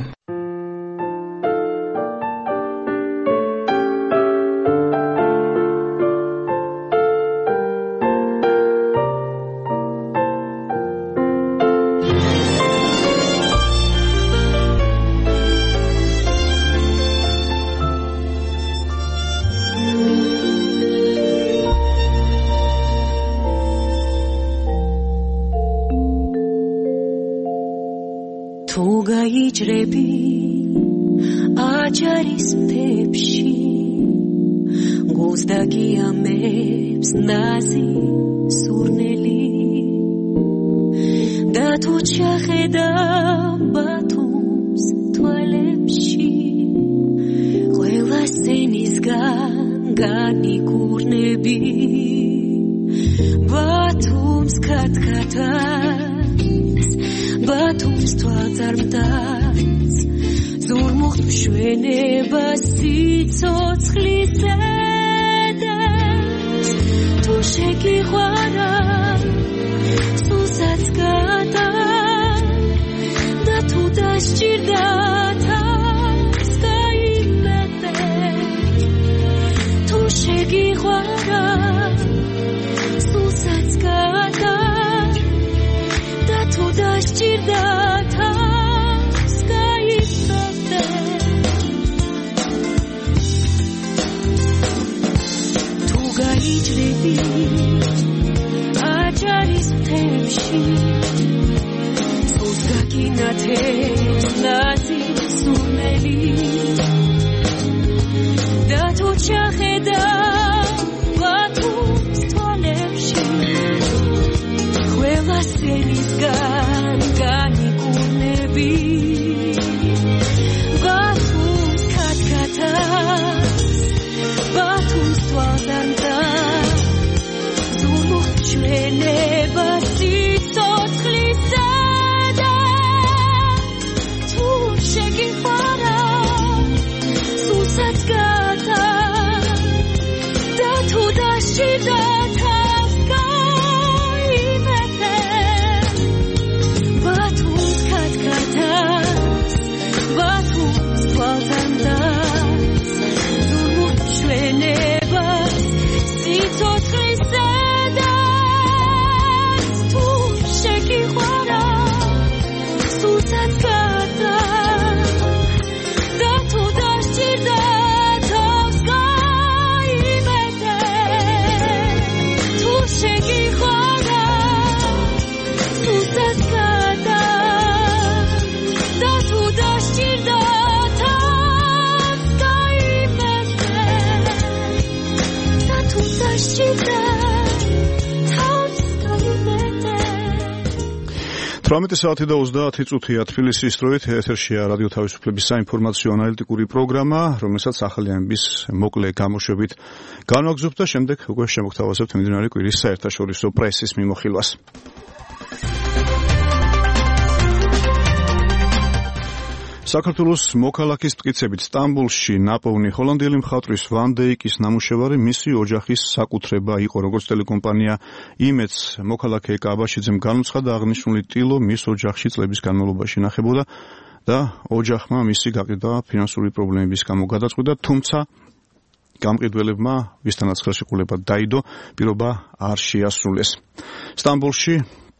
T: გაიჭრები აჭარის მთებში გულს დაგიამებს ნაზი სურნელი და თუ ჩახედავ ბათუმს თვალებში ყველა სენისგან განიკურნები ბათუმს ქათქათას ბათუმს თვალწარმტაც ზურმუხტ მშვენება სიცოცხლის ზედას თუ შეგიყვარა სულსაც გადა და თუ დასჭირდა თავს გაიმეტე თუ შეგიყვარა სულსაც გადა და თუ დასჭირდა თავს გაიმეტე თუ გაიჭრები აჭარის მთებში სულს გაგინათებს ნაზი სურნელი და თუ ჩახედავ ბათუმს თვალებში ყველა სენისგან განიკურნები ბათუმს ქათქათას ბათუმს თვალწარმტაც ზურმუხტ მშვენება სიცოცხლის ზედას თუ შეგიყვარა სულსაც გადა და თუ დასჭირდა თავს გაიმეტე ბათუმს ქათქათას ბათუმს თვალწარმტაც ზურმუხტ მშვენება სიცოცხლის ზედას თუ შეგიყვარა სულსაც გადა და თუ დასჭირდა თავს გაიმეტე თუ შეგიყვარა სულსაც გადა და თუ დასჭირდა თავს გაიმეტე და თუ დასჭირდა
B: 18 საათი და 30 წუთია თბილისის დროით ეთერშია რადიო თავისუფლების საინფორმაციო ანალიტიკური პროგრამა, რომელსაც ახალიანების მოკლე გამოშვებით განვაგრძობთ და შემდეგ უკვე შემოგთავაზებთ მიმდინარე კვირის საერთაშორისო პრესის მიმოხილვას. საქართველოს მოქალაქის მტკიცებით სტამბოლში ნაპოვნი ჰოლანდიელი მხატვრის ვან დეიკის ნამუშევარი მისი ოჯახის საკუთრება იყო, როგორც ტელეკომპანია იმედს მოქალაქე კაბაშიძემ განუცხადა, აღნიშნული ტილო მის ოჯახში წლების განმავლობაში ინახებოდა და ოჯახმა მისი გაყიდვა ფინანსური პრობლემების გამო გადაწყვიტა, თუმცა გამყიდველებმა, ვისთანაც ხელშეკრულება დაიდო, პირობა არ შეასრულეს. სტამბოლში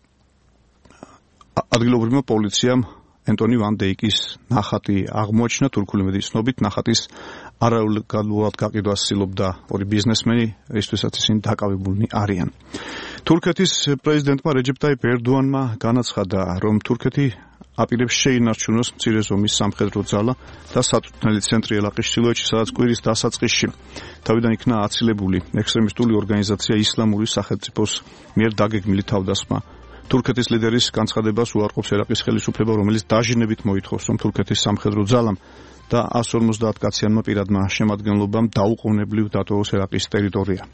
B: ადგილობრივმა პოლიციამ ენტონი ვან დეიკის ნახატი აღმოაჩინა. თურქული მედიის ცნობით ნახატის არალეგალურად გაყიდვას ცდილობდა ორი ბიზნესმენი, რისთვისაც ისინი დაკავებულნი არიან. თურქეთის პრეზიდენტმა რეჯეპ ტაიპ ერდოანმა განაცხადა, რომ თურქეთი აპირებს შეინარჩუნოს მცირე ზომის სამხედრო ძალა და საწვრთნელი ცენტრი ელაყის ჩრდილოეთში, სადაც კვირის დასაწყისში თავიდან იქნა აცილებული ექსტრემისტული ორგანიზაცია ისლამური სახელმწიფოს მიერ დაგეგმილი თავდასხმა. თურქეთის ლიდერის განცხადებას უარყოფს ერაყის ხელისუფლება, რომელიც დაჟინებით მოითხოვს, რომ თურქეთის სამხედრო ძალამ და 150 კაციანმა პირადმა შემადგენლობამ დაუყოვნებლივ დატოვოს ერაყის ტერიტორია.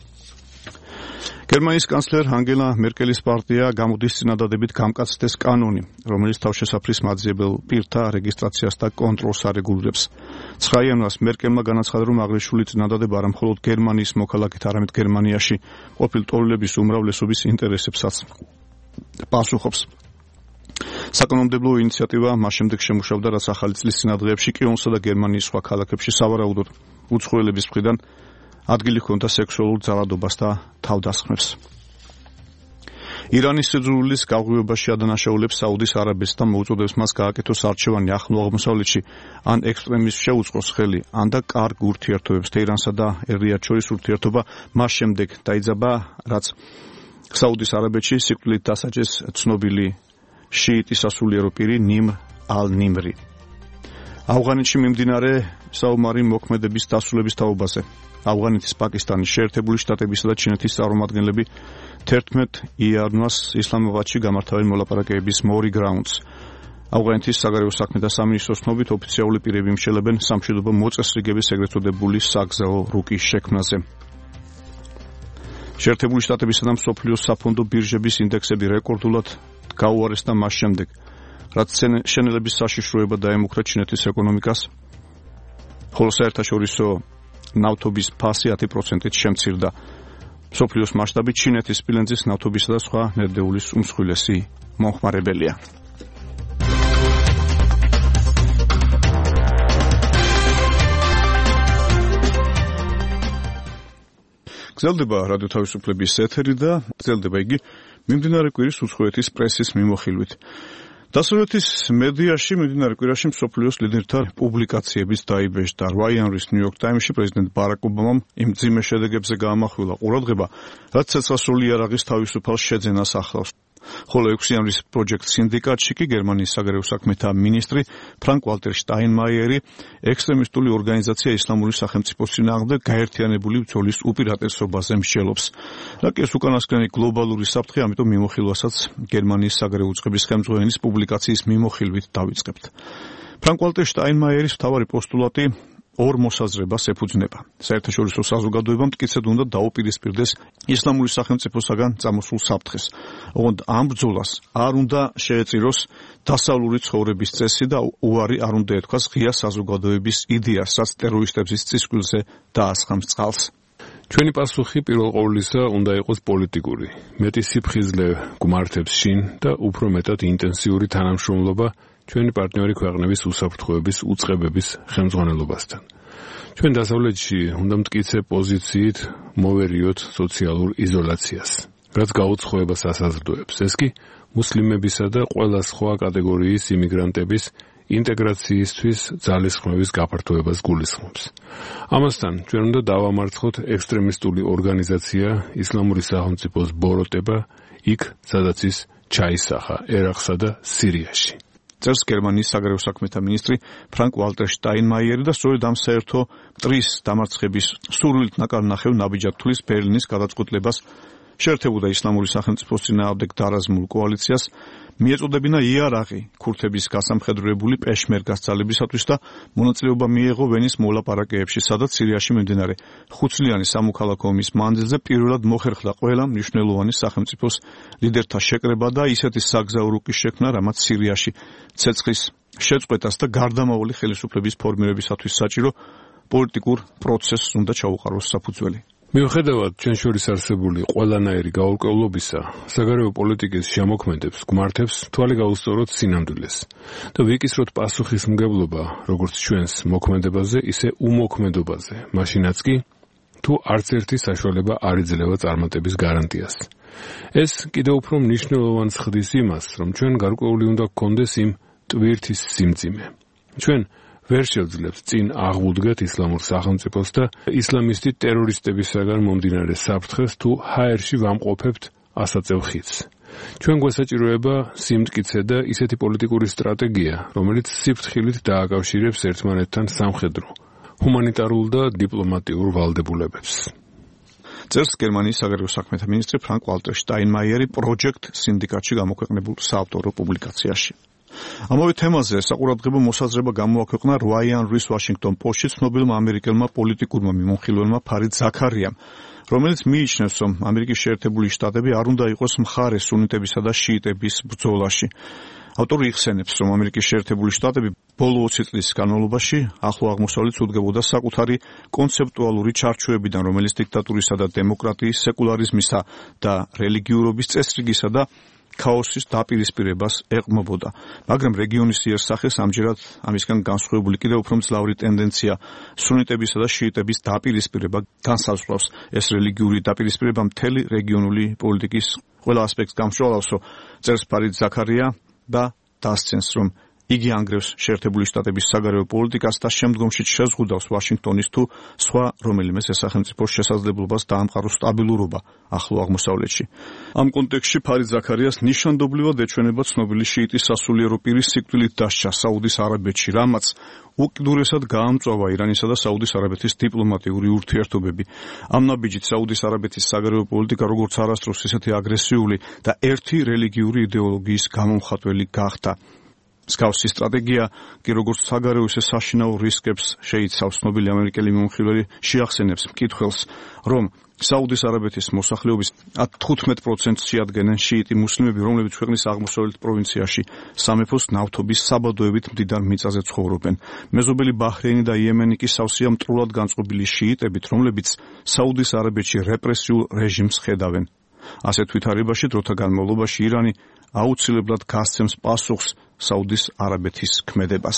B: გერმანიის კანცლერ ანგელა მერკელის პარტია გამოდის წინადადებით გამკაცდეს კანონი, რომელიც თავშესაფრის მაძიებელ პირთა რეგისტრაციას და კონტროლს არეგულირებს. 9 იანვარს მერკელმა განაცხადა, რომ აღნიშნული წინადადება არა მხოლოდ გერმანიის მოქალაქეთა, არამედ გერმანიაში ყოფილ ტოლების უმრავლესობის ინტერესებსაც პასუხობს. საკანონმდებლო ინიციატივა მას შემდეგ შემუშავდა, რაც ახალი წლის წინადღეებში კიელნსა და გერმანიის სხვა ქალაქებში სავარაუდოდ უცხოელების მხრიდან ადგილი ჰქონდა სექსუალურ ძალადობას და თავდასხმებს. ირანის სიძულვილის გაღვივებაში ადანაშაულებს საუდის არაბეთს და მოუწოდებს მას გააკეთოს არჩევანი ახლო აღმოსავლეთში, ან ექსტრემიზმს შეუწყოს ხელი, ან და კარგ ურთიერთობებს. თეირანსა და ერ-რიადს შორის ურთიერთობა მას შემდეგ დაიძაბა, რაც საუდის არაბეთში სიკვდილით დასაჯეს ცნობილი შიიტი სასულიერო პირი ნიმრ ალ-ნიმრი. ავღანეთში მიმდინარე საომარი მოქმედების დასრულების თაობაზე ავღანეთის, პაკისტანის, შეერთებული შტატებისა და ჩინეთის წარმომადგენლები 11 იანვარს ისლამაბადში გამართავენ მოლაპარაკებების მორი გრაუნდს. ავღანეთის საგარეო საქმეთა სამინისტროს ცნობით ოფიციალური პირები მსჯელებენ სამშვიდობო მოწესრიგების ეგრეთ წოდებული საგზაო რუკის შექმნაზე. შეერთებული შტატებისა და მსოფლიოს საფონდო ბირჟების ინდექსები რეკორდულად გაუარესდა მას შემდეგ, რაც შენელების საშიშროება დაემუქრა ჩინეთის ეკონომიკას, ხოლო საერთაშორისო ნავთობის ფასი 10%-ით შემცირდა. მსოფლიოს მასშტაბით ჩინეთის სპილენძის, ნავთობისა და სხვა ნერდეულის უმსხვილესი მომხმარებელია. გრძელდება რადიო თავისუფლების ეთერი და გრძელდება იგი მიმდინარე კვირის უცხოეთის პრესის მიმოხილვით. დასავლეთის მედიაში მიმდინარე კვირაში მსოფლიოს ლიდერთა პუბლიკაციების დაიბეჭდა. 8 იანვრის ნიუ-იორკ ტაიმსში პრეზიდენტ ბარაკ ობამამ იმ მძიმე შედეგებზე გაამახვილა ყურადღება, რაც ცეცხლსრული იარაღის თავისუფალ შეძენას ახლავს. ხოლო 6 იანვრის პროჯექტ სინდიკატში კი გერმანიის საგარეო საქმეთა მინისტრი ფრანკ ვალტერ შტაინმაიერი ექსტრემისტული ორგანიზაცია ისლამური სახელმწიფოს წინააღმდეგ გაერთიანებული ბრძოლის უპირატესობაზე მსჯელობს. რა კი ეს უკანასკნელი გლობალური საფრთხე, ამიტომ მიმოხილვასაც გერმანიის საგარეო უწყების ხელმძღვანელის პუბლიკაციის მიმოხილვით დავიწყებთ. ფრანკ ვალტერ შტაინმაიერის მთავარი პოსტულატი ორ მოსაზრებას ეფუძნება. საერთაშორისო საზოგადოებამ მტკიცედ უნდა დაუპირისპირდეს ისლამური სახელმწიფოსაგან წამოსულ საფრთხეს. ოღონდ ამ ბრძოლას არ უნდა შეეწიროს დასავლური ცხოვრების წესი და უარი არ უნდა ეთქვას ღია საზოგადოების იდეას, რაც ტერორისტების წისქვილზე დაასხამს წყალს.
G: ჩვენი პასუხი პირველ ყოვლისა უნდა იყოს პოლიტიკური. მეტი სიფხიზლე გვმართებს შინ და უფრო მეტად ინტენსიური თანამშრომლობა ჩვენი პარტნიორი ქვეყნების უსაფრთხოების უწყებების ხელმძღვანელობასთან. ჩვენ დასავლეთში უნდა მტკიცე პოზიციით მოვერიოთ სოციალურ იზოლაციას, რაც გაუცხოებას ასაზრდოებს. ეს კი მუსლიმებისა და ყველა სხვა კატეგორიის იმიგრანტების ინტეგრაციისთვის ძალისხმევის გაფართოებას გულისხმობს. ამასთან ჩვენ უნდა დავამარცხოთ ექსტრემისტული ორგანიზაცია ისლამური სახელმწიფოს ბოროტება იქ, სადაც ის ჩაისახა ერაყსა და სირიაში. წერს გერმანიის საგარეო საქმეთა მინისტრი ფრანკ ვალტერ შტაინმაიერი და სწორედ ამ საერთო მტრის დამარცხების სურვილით ნაკარნახევ ნაბიჯად თulis ბერლინის გადაწყვეტილებას შეერთებოდა ისლამური სახელმწიფოს წინააღმდეგ დარაზმულ კოალიციას
B: მიეწოდებინა იარაღი ქურთების გასამხედროებული პეშმერგას ძალებისათვის და მონაწილეობა მიიღო ვენის მოლაპარაკებებში, სადაც სირიაში მიმდინარე 5 წლიანი სამოქალაქო ომის მანძილზე პირველად მოხერხდა ყველა მნიშვნელოვანი სახელმწიფოს ლიდერთა შეკრება და ისეთი საგზაო რუკის შექმნა, რამაც სირიაში ცეცხლის შეწყვეტას და გარდამავალი ხელისუფლების ფორმირებისათვის საჭირო პოლიტიკურ პროცესს უნდა ჩაუყაროს საფუძველი.
G: მიუხედავად ჩვენ შორის არსებული ყველანაირი გაურკვევლობისა, საგარეო პოლიტიკის შემოქმედებს გმართებს თვალი გაუსწოროთ სინამდვილეს და ვიკისროთ პასუხისმგებლობა როგორც ჩვენს მოქმედებაზე, ისე უმოქმედობაზე, მაშინაც კი თუ არც ერთი საშუალება არ იძლევა წარმატების გარანტიას. ეს კიდევ უფრო მნიშვნელოვანს ხდის იმას, რომ ჩვენ გარკვეული უნდა გქონდეს იმ ტვირთის სიმძიმე. ჩვენ ვერ შევძლებთ წინ აღუდგეთ ისლამურ სახელმწიფოს და ისლამისტი ტერორისტებისაგან მომდინარე საფრთხეს თუ ჰაერში ვამყოფებთ ასაწევ ხიდს. ჩვენ გვესაჭიროება სიმტკიცე და ისეთი პოლიტიკური სტრატეგია, რომელიც სიფრთხილით დააკავშირებს ერთმანეთთან სამხედრო, ჰუმანიტარულ და დიპლომატიურ ვალდებულებებს.
B: წერს გერმანიის საგარეო საქმეთა მინისტრი ფრანკ ვალტერ შტაინმაიერი პროჯექტ სინდიკატში გამოქვეყნებულ საავტორო პუბლიკაციაში. ამავე თემაზე საყურადღებო მოსაზრება გამოაქვეყნა როაიან-რის ვაშინგტონ პოსტში ცნობილმა ამერიკელმა პოლიტიკურმა მიმოხილველმა ფარიდ ზაქარიამ, რომელიც მიიჩნევს, რომ ამერიკის შეერთებული შტატები არ უნდა იყოს მხარე სუნიტებისა და შიიტების ბრძოლაში. ავტორი იხსენებს, რომ ამერიკის შეერთებული შტატები ბოლო 20 წლის განმავლობაში ახლო აღმოსავლეთს უდგებოდა საკუთარი კონცეპტუალური ჩარჩოებიდან, რომელიც დიქტატურისა და დემოკრატიის, სეკულარიზმისა და რელიგიურობის წესრიგისა და ქაოსის დაპირისპირებას ეყრდნობოდა, მაგრამ რეგიონის იერსახეს ამჯერად ამისგან განსხვავებული კიდევ უფრო მძლავრი ტენდენცია სუნიტებისა და შიიტების დაპირისპირება განსაზღვრავს. ეს რელიგიური დაპირისპირება მთელი რეგიონული პოლიტიკის ყველა ასპექტს გამსჭვალავსო, წერს ფარიდ ზაქარია და დასცენს, რომ იგი ანგრევს შეერთებული შტატების საგარეო პოლიტიკას და შემდგომში შეზღუდავს ვაშინგტონის თუ სხვა რომელიმე სახელმწიფოს შესაძლებლობას დაამყაროს სტაბილურობა ახლო აღმოსავლეთში. ამ კონტექსტში ფარიდ ზაქარიას ნიშანდობლივად ეჩვენება ცნობილი შიიტის სასულიერო პირის სიკვდილით დასჯა საუდის არაბეთში, რამაც უკიდურესად გაამწვავა ირანისა და საუდის არაბეთის დიპლომატიური ურთიერთობები. ამ ნაბიჯით საუდის არაბეთის საგარეო პოლიტიკა როგორც არასდროს ისეთი აგრესიული და ერთი რელიგიური იდეოლოგიის გამომხატველი გახდა. მსგავსი სტრატეგია კი როგორც საგარეო ისე საშინაო რისკებს შეიცავს. ცნობილი ამერიკელი მიმოხილველი შეახსენებს მკითხველს, რომ საუდის არაბეთის მოსახლეობის 15%-ს შეადგენენ შიიტი მუსლიმები, რომლებიც ქვეყნის აღმოსავლეთ პროვინციაში სამეფოს ნავთობის საბადოებით მდიდარ მიწაზე ცხოვრობენ. მეზობელი ბაჰრეინი და იემენი კი სავსეა მტრულად განწყობილი შიიტებით, რომლებიც საუდის არაბეთში რეპრესიულ რეჟიმს ხედავენ. ასეთ ვითარებაში დროთა განმავლობაში ირანი აუცილებლად გასცემს პასუხს საუდის არაბეთის ქმედებას.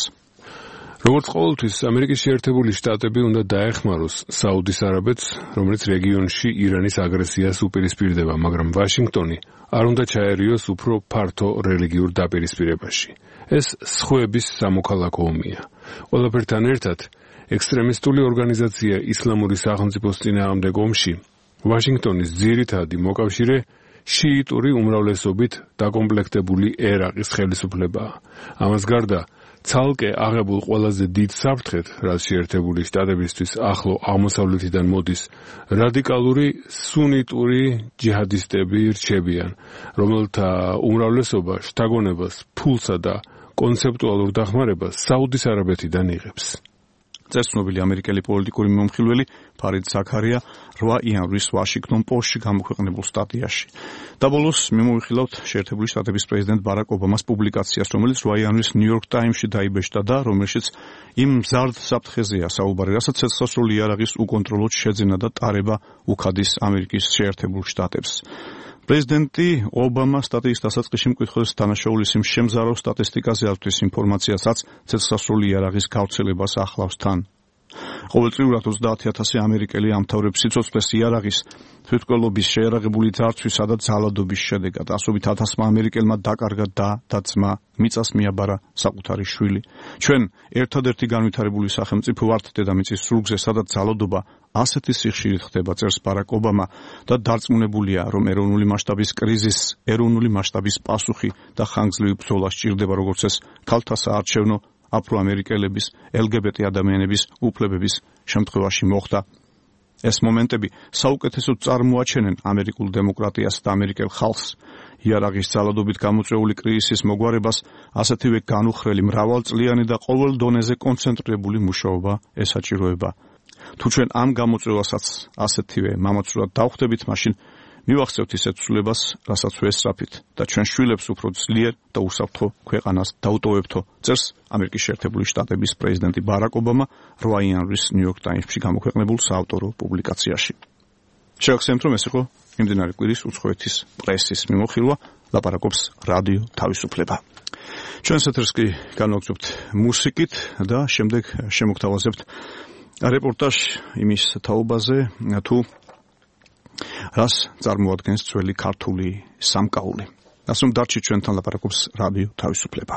G: როგორც ყოველთვის, ამერიკის შეერთებული შტატები უნდა დაეხმაროს საუდის არაბეთს, რომელიც რეგიონში ირანის აგრესიას უპირისპირდება, მაგრამ ვაშინგტონი არ უნდა ჩაერიოს უფრო ფართო რელიგიურ დაპირისპირებაში. ეს სხვების სამოქალაქო ომია. ყველაფერთან ერთად, ექსტრემისტული ორგანიზაცია ისლამური სახელმწიფოს წინააღმდეგ ომში ვაშინგტონის ძირითადი მოკავშირე შიიტური უმრავლესობით დაკომპლექტებული ერაყის ხელისუფლებაა. ამას გარდა, ცალკე აღებულ ყველაზე დიდ საფრთხედ, რაც შეერთებული შტატებისთვის ახლო აღმოსავლეთიდან მოდის, რადიკალური სუნიტური ჯიჰადისტები რჩებიან, რომელთა უმრავლესობა შთაგონებას, ფულსა და კონცეპტუალურ დახმარებას საუდის არაბეთიდან იღებს.
B: ცნობილი ამერიკელი პოლიტიკური მიმოხილველი ფარიდ ზაქარია როაიან-რის ვაშინგტონ პოსტში გამოქვეყნებულ სტატიაში. და ბოლოს მიმოვიხილავთ შეერთებული შტატების პრეზიდენტ ბარაკ ობამას პუბლიკაციას, რომელიც როაიან-რის ნიუ-იორკ ტაიმსში დაიბეჭდა და რომელშიც იმ მზარდ საფრთხეზეა საუბარი, რასაც ცეცხლსასროლი იარაღის უკონტროლოდ შეძენა და ტარება უქადის ამერიკის შეერთებულ შტატებს. პრეზიდენტი ობამა სტატიის დასაწყისში მკითხველს დანაშაულის იმ შემზარავ სტატისტიკაზე აწვდის ინფორმაციასაც ცეცხლსასროლი იარაღის გავრცელებას ახლავს თან. ყოველწლიურად 30,000 ამერიკელი ამთავრებს სიცოცხლეს იარაღის თვითმკვლელობის შეიარაღებული ძარცვისა და ძალადობის შედეგად. ასობით 1000-მა ამერიკელმა დაკარგა და ძმა, მიწას მიაბარა საკუთარი შვილი. ჩვენ ერთადერთი განვითარებული სახელმწიფო ვართ დედამიწის ზურგზე, სადაც ძალადობა ასეთი სიხშირით ხდება, წერს ბარაკ ობამა და დარწმუნებულია, რომ ეროვნული მასშტაბის კრიზისს ეროვნული მასშტაბის პასუხი და ხანგრძლივი ბრძოლა სჭირდება, როგორც ეს ქალთა საარჩევნო, აფროამერიკელების, LGBT ადამიანების უფლებების შემთხვევაში მოხდა. ეს მომენტები საუკეთესოდ წარმოაჩენენ ამერიკულ დემოკრატიას და ამერიკელ ხალხს. იარაღის ძალადობით გამოწვეული კრიზისის მოგვარებას ასეთივე განუხრელი მრავალწლიანი და ყოველ დონეზე კონცენტრირებული მუშაობა ესაჭიროება. თუ ჩვენ ამ გამოწვევასაც ასეთივე მამაცურად დავხვდებით, მაშინ მივახცევთ ისეთ ცვლილებას, რასაც ვესწრაფით და ჩვენ შვილებს უფრო ძლიერ და უსაფრთხო ქვეყანას დაუტოვებთო, წერს ამერიკის შეერთებული შტატების პრეზიდენტი ბარაკ ობამა 8 იანვრის ნიუ-იორკ ტაიმსში გამოქვეყნებულ საავტორო პუბლიკაციაში. შევახსენებთ, რომ ეს იყო იმდენარი კვირის უცხოეთის პრესის მიმოხილვა, ლაპარაკობს რადიო თავისუფლება. ჩვენს ეთერს კი განვაგრძობთ მუსიკით და შემდეგ შემოგთავაზებთ რეპორტაჟ იმის თაობაზე, თუ რას წარმოადგენს ძველი ქართული სამკაული. ასე რომ დარჩით ჩვენთან, ლაპარაკობს რადიო თავისუფლება.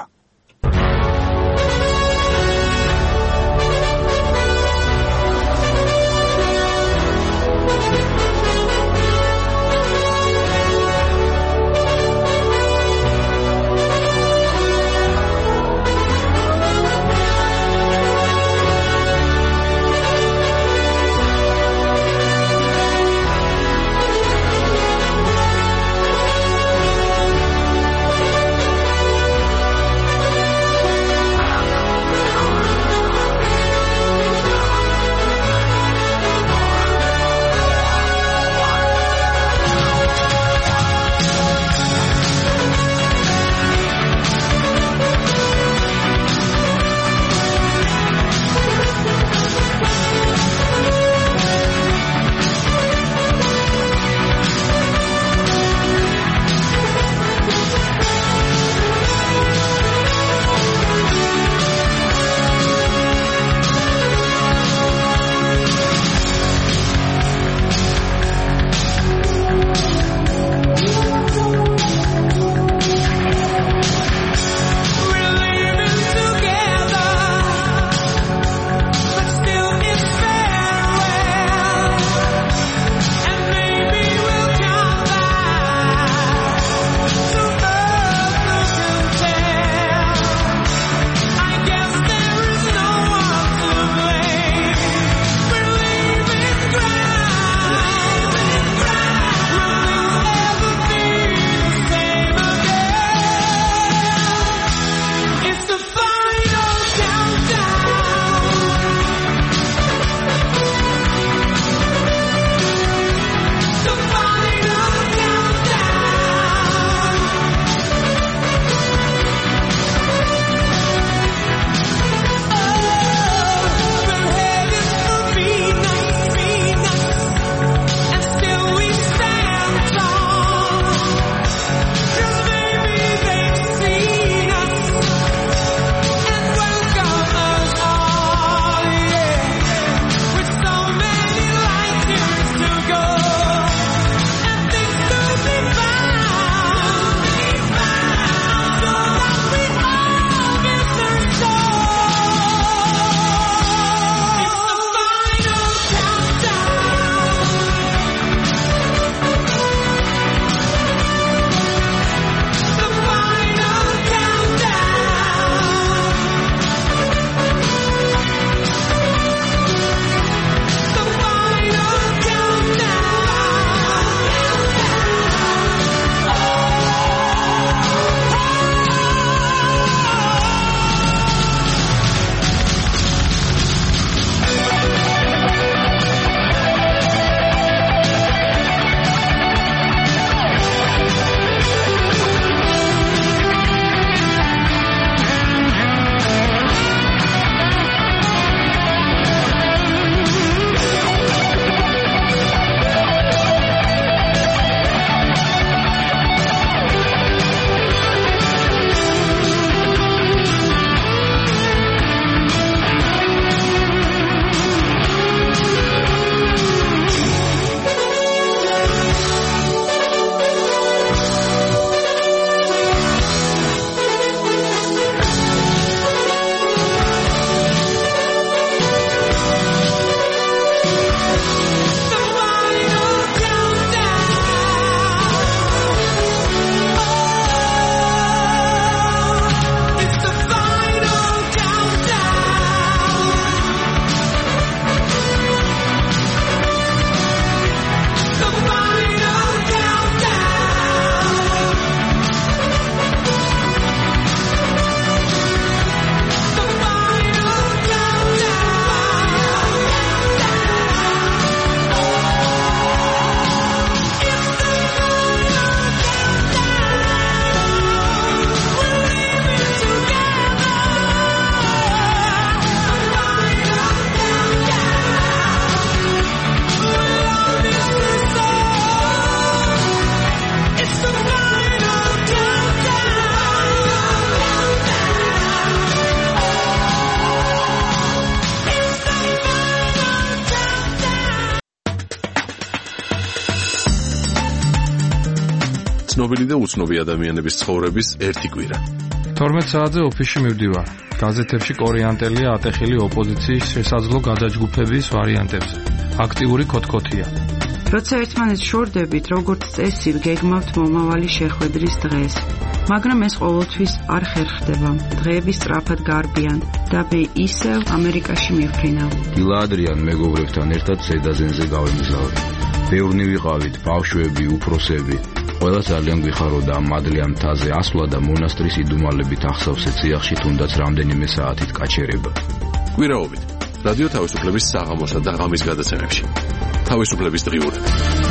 A: ცნობილი და უცნობი ადამიანების ცხოვრების ერთი კვირა.
U: 12 საათზე ოფისში მივდივარ. გაზეთებში კორეანტელია ატეხილი ოპოზიციის შესაძლო გადაჯგუფების ვარიანტებზე. აქტიური ქოთქოთია.
V: როცა ერთმანეთს შორდებით, როგორც წესი, გეგმავთ მომავალი შეხვედრის დღეს. მაგრამ ეს ყოველთვის არ ხერხდება. დღეები სწრაფად გარბიან და მე ისევ ამერიკაში მივფრინავ.
W: დილა ადრიან მეგობრებთან ერთად ზედაზენზე გავემგზავრე. ბევრნი ვიყავით, ბავშვები, უფროსები. ყველა ძალიან გვიხაროდა ამ მადლიან მთაზე ასვლა და მონასტრის იდუმალებით ახსავსე ციახში თუნდაც რამდენიმე საათით გაჩერება.
A: კვირაობით რადიო თავისუფლების საღამოსა და ღამის გადაცემებში. თავისუფლების დღიურები.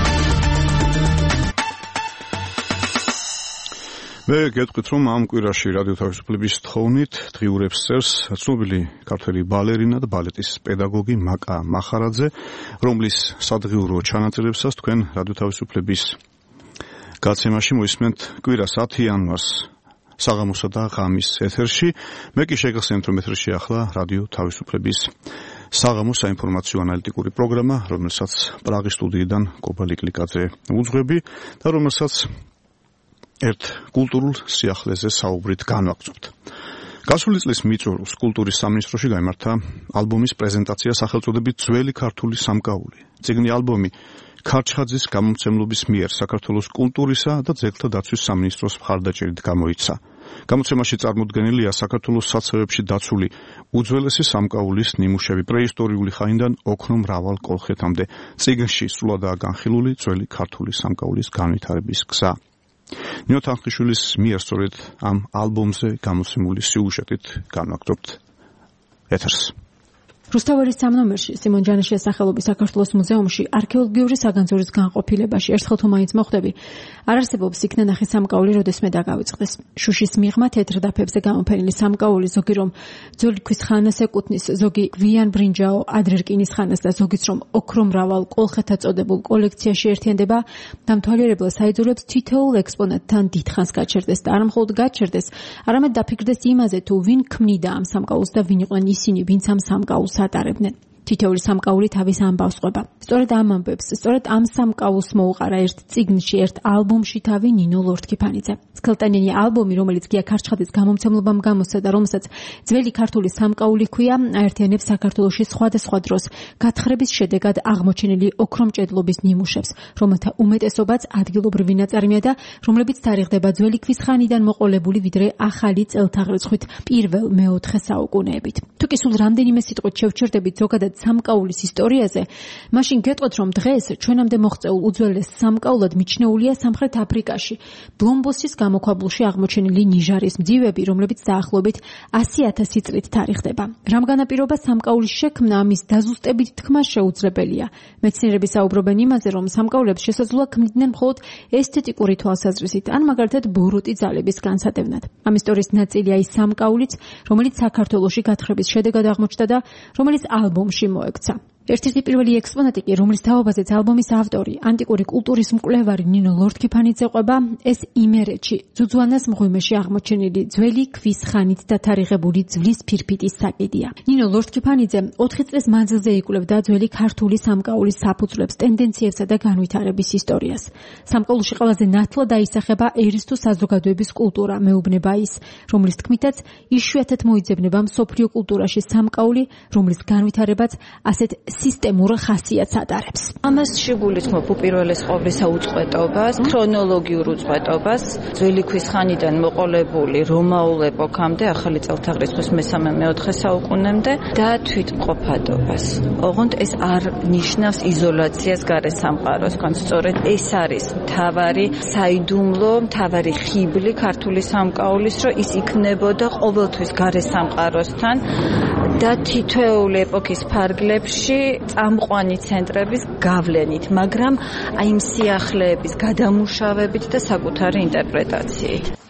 B: მე გეტყვით, რომ ამ კვირაში რადიო თავისუფლების თხოვნით დღიურებს წერს ცნობილი ქართველი ბალერინა და ბალეტის პედაგოგი მაკა მახარაძე, რომლის სადღიურო ჩანაწერებსაც თქვენ რადიო თავისუფლების გაცემაში მოისმენთ კვირას 10 იანვარს საღამოსა და ღამის ეთერში. მე კი შეგახსენებთ, რომ ეთერში ახლა რადიო თავისუფლების საღამოს საინფორმაციო ანალიტიკური პროგრამა, რომელსაც პრაღის სტუდიიდან კობა ლიკლიკაძე უძღვები და რომელსაც ერთ კულტურულ სიახლეზე საუბრით განვაგრძობთ. გასული წლის მიწურულს კულტურის სამინისტროში გაიმართა ალბომის პრეზენტაცია სახელწოდებით ძველი ქართული სამკაული. წიგნი ალბომი ქარჩხაძის გამომცემლობის მიერ საქართველოს კულტურისა და ძეგლთა დაცვის სამინისტროს მხარდაჭერით გამოიცა. გამოცემაში წარმოდგენილია საქართველოს საცავებში დაცული უძველესი სამკაულის ნიმუშები პრეისტორიული ხანიდან ოქრო მრავალ კოლხეთამდე. წიგნში სრულადაა განხილული ძველი ქართული სამკაულის განვითარების გზა. ნინო თანხიშვილის მიერ სწორედ ამ ალბომზე გამოცემული სიუჟეტით განვაგრძობთ ეთერს.
X: რუსთაველის სამნომერში სიმონ ჯანიშის სახელობის საქართველოს მუზეუმში არქეოლოგიური საგანძურის განყოფილებაში ერთხელ თუ მაინც მოხვდები, არ არსებობს იქ ნახე სამკაული, როდესმე დაგავიწყდეს. შუშის მიღმა თეთრ დაფებზე გამოფენილი სამკაული ზოგი რომ ძველი ქვის ხანას ეკუთვნის, ზოგი გვიან ბრინჯაო ადრე რკინის ხანას და ზოგიც რომ ოქრო მრავალ კოლხეთად წოდებულ კოლექციაში ერთიანდება, დამთვალიერებლად საიძულებს თითოეულ ექსპონატთან დიდხანს გაჩერდეს და არა მხოლოდ გაჩერდეს, არამედ დაფიქრდეს იმაზე თუ ვინ ქმნიდა ამ სამკაულს და ვინ იყვნენ ისინი, ვინც ამ სამკაულს ატარებდნენ. თითოეული სამკაული თავის ამბავს ყვება. სწორედ ამ ამბებს, სწორედ ამ სამკაულს მოუყარა ერთ წიგნში, ერთ ალბომში თავი ნინო ლორთქიფანიძე. სქელტანიანი ალბომი, რომელიც გია ქარჩხაძის გამომცემლობამ გამოსცა და რომელსაც ძველი ქართული სამკაული ჰქვია, აერთიანებს საქართველოში სხვადასხვა დროს გათხრების შედეგად აღმოჩენილი ოქრომჭედლობის ნიმუშებს, რომელთა უმეტესობაც ადგილობრივი ნაწარმია და რომლებიც თარიღდება ძველი ქვის ხანიდან მოყოლებული ვიდრე ახალი წელთაღრიცხვით პირველ-მეოთხე საუკუნეებით. თუ კი სულ რამდენიმე სიტყვით შევჩერდებით ზოგადად სამკაულის ისტორიაზე, მაშინ გეტყვით, რომ დღეს ჩვენამდე მოღწეულ უძველეს სამკაულად მიჩნეულია სამხრეთ აფრიკაში, ბლომბოსის გამოქვაბულში აღმოჩენილი ნიჟარის მძივები, რომლებიც დაახლოებით 100,000 წლით თარიღდება. რამ განაპირობა სამკაულის შექმნა, ამის დაზუსტებით თქმა შეუძლებელია. მეცნიერები საუბრობენ იმაზე, რომ სამკაულებს შესაძლოა ქმნიდნენ მხოლოდ ესთეტიკური თვალსაზრისით, ან მაგალითად ბოროტი ძალების განსადევნად. ამ ისტორიის ნაწილია ის სამკაულიც, რომელიც საქართველოში გათხრების შედეგად აღმოჩნდა და რომელიც ალბომში მოექცა. ერთ-ერთი პირველი ექსპონატი კი, რომლის თაობაზეც ალბომის ავტორი, ანტიკური კულტურის მკვლევარი ნინო ლორთქიფანიძე ყვება, ეს იმერეთში, ძუძუანას მღვიმეში აღმოჩენილი ძველი ქვის ხანით დათარიღებული ძვლის ფირფიტის საკიდია. ნინო ლორთქიფანიძე 4 წლის მანძილზე იკვლევდა ძველი ქართული სამკაულის საფუძვლებს, ტენდენციებსა და განვითარების ისტორიას. სამკაულში ყველაზე ნათლად აისახება ერისთუ საზოგადოების კულტურა, მეუბნება ის, რომლის თქმითაც იშვიათად მოიძებნება მსოფლიო კულტურაში სამკაული, რომლის განვითარებაც ასეთ სისტემურ ხასიათს ატარებს.
F: ამას შეგულისხმობ უპირველეს ყოვლისა უწყვეტობას, ქრონოლოგიურ უწყვეტობას, ძველი ქვის ხანიდან მოყოლებული რომაულ ეპოქამდე, ახალი წელთაღრიცხვის მე-4 საუკუნემდე და თვითმყოფადობას. ოღონდ ეს არ ნიშნავს იზოლაციას გარე სამყაროსგან, სწორედ ეს არის მთავარი საიდუმლო, მთავარი ხიბლი ქართული სამკაულის, რომ ის იქნებოდა ყოველთვის გარე სამყაროსთან და თითოეული ეპოქის ფარგლებში წამყვანი ცენტრების გავლენით, მაგრამ აი იმ სიახლეების გადამუშავებით და საკუთარი ინტერპრეტაციით.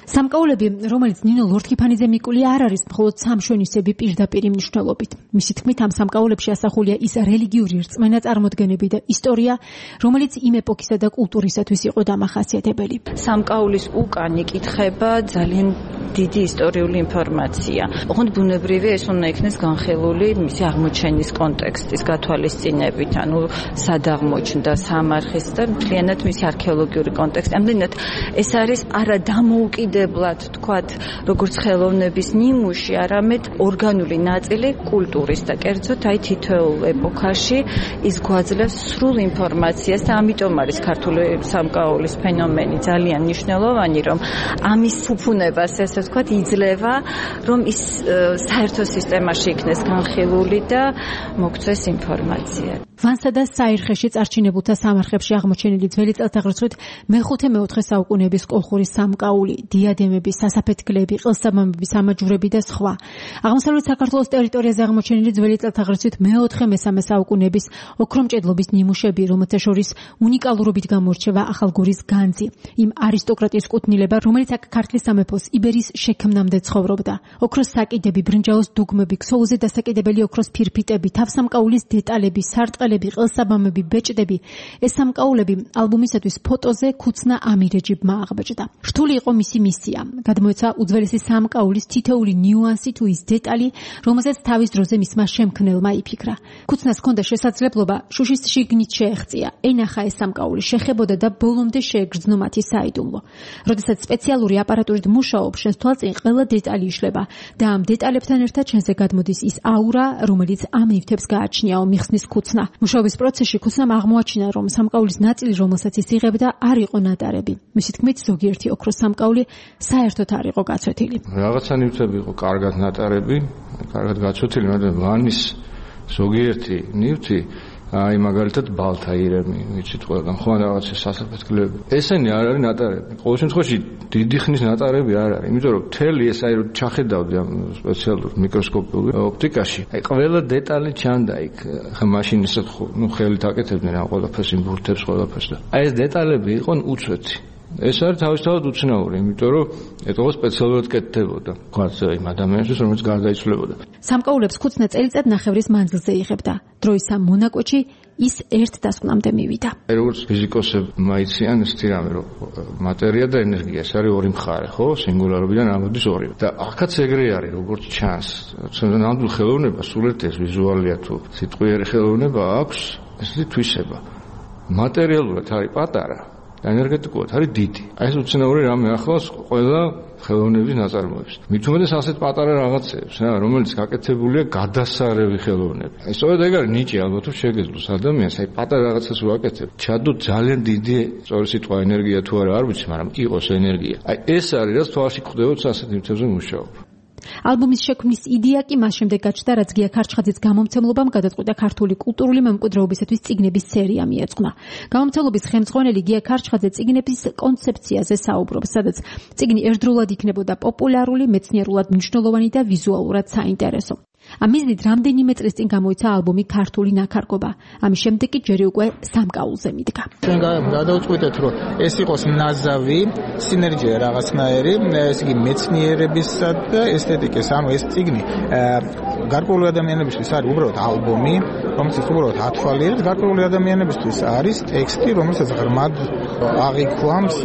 X: სამკაულები, რომელიც ნინო ლორთქიფანიძე მიკული არ არის მხოლოდ სამშვენისები პირდაპირი მნიშვნელობით. მისი თქმით, ამ სამკაულებში ასახულია ის რელიგიური რწმენა, წარმოდგენები და ისტორია, რომელიც იმ ეპოქისა და კულტურისათვის იყო დამახასიათებელი.
F: სამკაულის უკან იკითხება ძალიან დიდი ისტორიული ინფორმაცია. ოღონდ ბუნებრივია ეს უნდა იქნეს განხილული მისი აღმოჩენის კონტექსტის გათვალისწინებით, ანუ სად აღმოჩნდა სამარხის და მთლიანად მისი არქეოლოგიური კონტექსტი. ამდენად ეს არის არა დამოუკიდებლად, თქვათ, როგორც ხელოვნების ნიმუში, არამედ ორგანული ნაწილი კულტურის და კერძოდ აი თითოეულ ეპოქაში ის გვაძლევს სრულ ინფორმაციას და ამიტომ არის ქართული სამკაულის ფენომენი ძალიან მნიშვნელოვანი, რომ ამის ფუფუნებას ესე ვთქვათ იძლევა, რომ ის საერთო სისტემაში იქნეს განხილული და მოგცეს ინფორმაცია.
X: ვანსა და საირხეში წარჩინებულთა სამარხებში აღმოჩენილი ძველი წელთაღრიცხვით მე-5-მე-4 საუკუნეების კოლხური სამკაული, დიადემები, სასაფეთქლები, ყელსაბამები, სამაჯურები და სხვა. აღმოსავლეთ საქართველოს ტერიტორიაზე აღმოჩენილი ძველი წელთაღრიცხვით მე-4-მე-3 საუკუნეების ოქრომჭედლობის ნიმუშები, რომელთა შორის უნიკალურობით გამორჩევა ახალგორის განძი, იმ არისტოკრატიის კუთვნილება, რომელიც აქ ქართლის სამეფოს იბერის შექმნამდე ცხოვრობდა. ოქროს საკიდები, ბრინჯაოს დუგმები, ქსოვილზე დასაკიდებელი ოქროს ფირფიტები, თავსამკაულის დეტალები, სარტყელები, ყელსაბამები, ბეჭდები. ეს სამკაულები ალბომისათვის ფოტოზე ქუცნა ამირეჯიბმა აღბეჭდა. რთული იყო მისი მისია. გადმოეცა უძველესი სამკაულის თითოეული ნიუანსი თუ ის დეტალი, რომელსაც თავის დროზე მისმა შემქმნელმა იფიქრა. ქუცნას ჰქონდა შესაძლებლობა შუშის შიგნით შეეღწია, ენახა ეს სამკაული, შეხებოდა და ბოლომდე შეეგრძნო მათი საიდუმლო. როდესაც სპეციალური აპარატურით მუშაობს, შენს თვალწინ ყველა დეტალი იშლება და ამ დეტალებთან ერთად შენზე გადმოდის ის აურა, რომელიც ამ ნივთებს გააჩნიაო მიხსნის ქუცნა. მუშაობის პროცესში ქუცნამ აღმოაჩინა, რომ სამკაულის ნაწილი, რომელსაც ის იღებდა, არ იყო ნატარები. მისი თქმით, ზოგიერთი ოქროს სამკაული საერთოდ არ იყო გაცვეთილი.
H: რაღაცა ნივთები იყო კარგად ნატარები, კარგად გაცვეთილი, მაგრამ ვანის ზოგიერთი ნივთი აი მაგალითად ბალთაირები, ვიცით ყველგან ხო რაღაცა სასაფეთქლები. ესენი არ არის ნატარები. ყოველ შემთხვევაში დიდი ხნის ნატარები არ არის, იმიტომ რომ მთელი ეს აი რომ ჩახედავდი ამ სპეციალურ მიკროსკოპიულ ოპტიკაში, აი ყველა დეტალი ჩანდა იქ. ხა მაშინ ისე ნუ ხელით აკეთებდნენ ამ ყველაფერს, იმ ბურთებს ყველაფერს და აი ეს დეტალები იყვნენ უცვეთი. ეს არის თავისთავად უცნაური, იმიტომ რომ ეტყობა სპეციალურად კეთდებოდა. თქვათ იმ ადამიანისთვის, რომელიც გარდაიცვლებოდა.
X: სამკაულებს ქუცნა წელიწად ნახევრის მანძილზე იღებდა. დროის ამ მონაკვეთში ის ერთ დასკვნამდე მივიდა.
H: როგორც ფიზიკოსებმა იციან ეს თირამი, რომ მატერია და ენერგია ეს არის ორი მხარე, ხო? სინგულარობიდან ამოდის ორი. და ახაც ეგრე არის, როგორც ჩანს. ნამდვილ ხელოვნება სულ ერთის ვიზუალია თუ სიტყვიერი ხელოვნება აქვს, ესეთი თვისება. მატერიალურად არის პატარა. ენერგეტიკულად არის დიდი. აი ეს უცნაური რამე ახლავს ყველა ხელოვნების ნაწარმოებს. მით უმეტეს ასეთ პატარა რაღაცებს, რა, რომელიც გაკეთებულია გადასარევი ხელოვნები. აი სწორედ ეგ არის ნიჭი ალბათ თუ შეგეძლოს ადამიანს, აი პატარა რაღაცას რო აკეთებ, ჩადო ძალიან დიდი, სწორი სიტყვა ენერგია თუ არა არ ვიცი, მაგრამ იყოს ენერგია. აი ეს არის რაც თვალში გვხვდებოდა ასეთ ნივთებზე მუშაობ.
X: ალბომის შექმნის იდეა კი მას შემდეგ გაჩნდა, რაც გია ქარჩხაძის გამომცემლობამ გადაწყვიტა ქართული კულტურული მემკვიდრეობისათვის წიგნების სერია მიეწყნა. გამომცემლობის ხელმძღვანელი გია ქარჩხაძე წიგნების კონცეფციაზე საუბრობს, სადაც წიგნი ერთდროულად იქნებოდა პოპულარული, მეცნიერულად მნიშვნელოვანი და ვიზუალურად საინტერესო. ამ მიზნით რამდენიმე წლის წინ გამოიცა ალბომი ქართული ნაქარგობა. ამის შემდეგ კი ჯერი უკვე სამკაულზე მიდგა.
I: ჩვენ გადავწყვიტეთ, რომ ეს იყოს ნაზავი, სინერგია რაღაცნაირი, ეს იგი მეცნიერებისა და ესთეტიკის, ანუ ეს წიგნი გარკვეული ადამიანებისთვის არის უბრალოდ ალბომი, რომელსაც უბრალოდ ათვალიერებს, გარკვეული ადამიანებისთვის არის ტექსტი, რომელსაც ღრმად აღიქვამს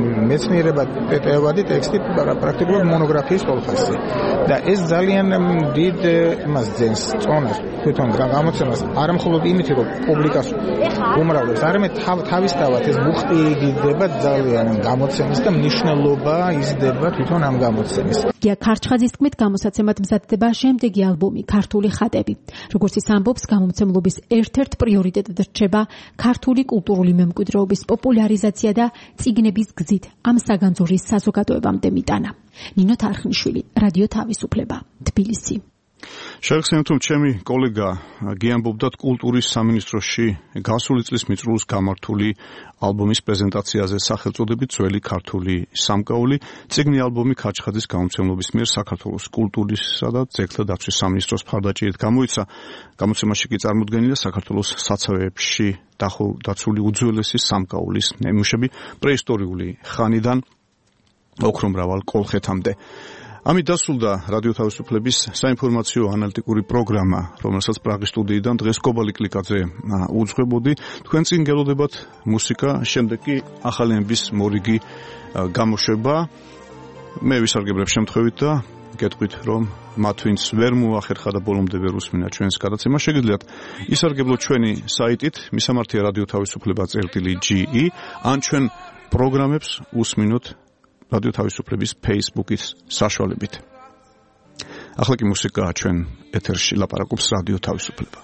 I: მეცნიერებადი ტექსტი, პრაქტიკულად მონოგრაფიის ყველაფერზე. და ეს ძალიან დიდ მას ძენს წონას თვითონ გამოცემას არა მხოლოდ იმით რომ პუბლიკას უმრავლეს, არამედ თავისთავად ეს მუხტი იდდება ძალიან გამოცემის და მნიშვნელობა იზრდება თვითონ ამ გამოცემის.
X: გია ქარჩხაძის თქმით, გამოსაცემად მზადდება შემდეგი ალბომი ქართული ხატები. როგორც ის ამბობს, გამომცემლობის ერთ-ერთ პრიორიტეტად რჩება ქართული კულტურული მემკვიდრეობის პოპულარიზაცია და წიგნების გზით ამ საგანძურის საზოგადოებამდე მიტანა. ნინო თარხნიშვილი, რადიო თავისუფლება, თბილისი.
B: შეგახსენებთ, რომ ჩემი კოლეგა გიამბობდა კულტურის სამინისტროში გასული წლის მიწრულს გამართული ალბომის პრეზენტაციაზე სახელწოდებით ძველი ქართული სამკაული. წიგნი ალბომი ქარჩხაძის გამომცემლობის მიერ საქართველოს კულტურისა და ძეგლთა დაცვის სამინისტროს მხარდაჭერით გამოიცა. გამოცემაში კი წარმოდგენილია საქართველოს საცავეებში დაცული უძველესი სამკაულის ნიმუშები პრეისტორიული ხანიდან ოქრომრავალ კოლხეთამდე. ამით დასრულდა რადიო თავისუფლების საინფორმაციო ანალიტიკური პროგრამა, რომელსაც პრაღის სტუდიიდან დღეს კობალი კლიკაძე უძღვებოდი. თქვენ წინ გელოდებათ მუსიკა, შემდეგ კი ახალი ამბის მორიგი გამოშვება. მე ვისარგებლებ შემთხვევით და გეტყვით, რომ მათ ვინც ვერ მოახერხა და ბოლომდე ვერ უსმინა ჩვენს გადაცემას, შეგიძლიათ ისარგებლოთ ჩვენი საიტით მისამართია რადიო თავისუფლება.ge ან ჩვენ პროგრამებს უსმინოთ რადიო თავისუფლების Facebook-ის საშუალებით. ახლა კი მუსიკაა ჩვენ ეთერში ლაპარაკობს რადიო თავისუფლება.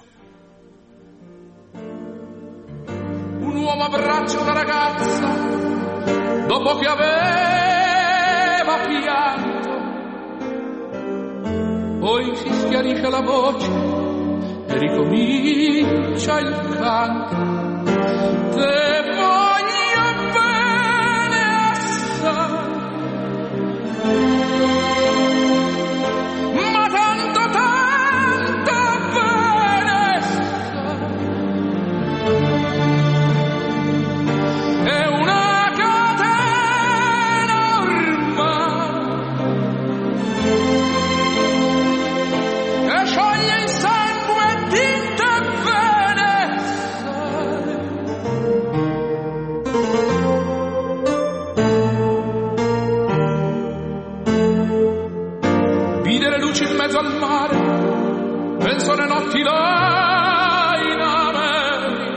C: Un uomo abbraccia una ragazza dopo che aveva pianto, poi si schiarisce la voce e ricomincia il canto. Te voglio bene assai, ma tanto tanto bene è una catena ormai che scioglie il sangue di te bene vide le luci in mezzo al mare, penso alle notti là in America,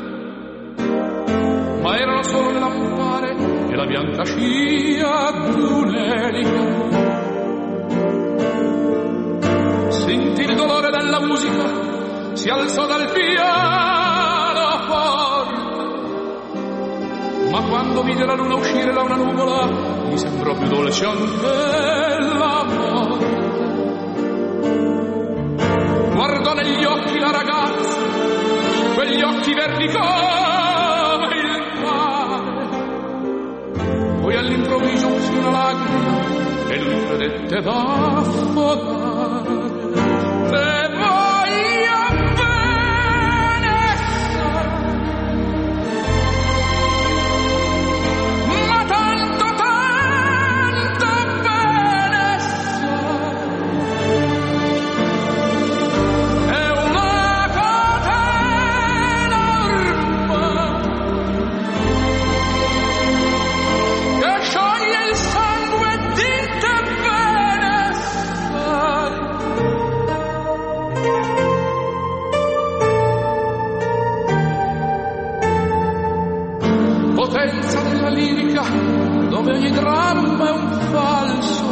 C: ma erano solo le lampare e la bianca scia d'un'elica. Sentì il dolore della musica, si alzò dal piano forte, ma quando vide la luna uscire da una nuvola gli sembrò più dolce anche la morte. Guardò negli occhi la ragazza, quegli occhi verdi come il mare, poi all'improvviso uscì una lacrima e lui credette d'affogare. Te voglio bene ma tanto tanto bene è una catena ormai che scioglie il sangue di te bene potenza della lirica dove ogni dramma è un falso,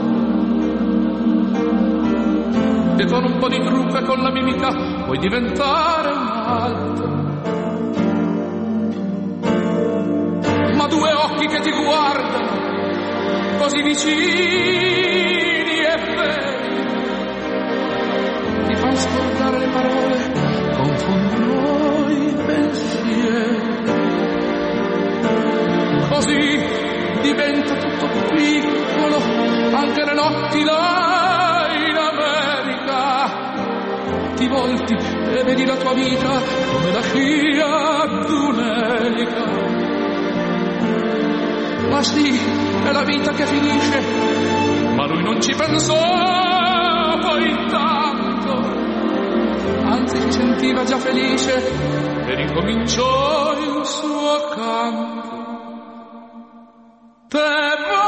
C: e con un po' di trucco e con la mimica puoi diventare un altro, ma due occhi che ti guardano così vicini e veri ti fanno scordare le parole, confondono i pensieri. Così diventa tutto piccolo, anche le notti là in America. Ti volti e vedi la tua vita come la scia d'un'elica. Ma sì, è la vita che finisce, ma lui non ci pensò poi tanto, anzi si sentiva già felice e ricominciò il suo canto. Te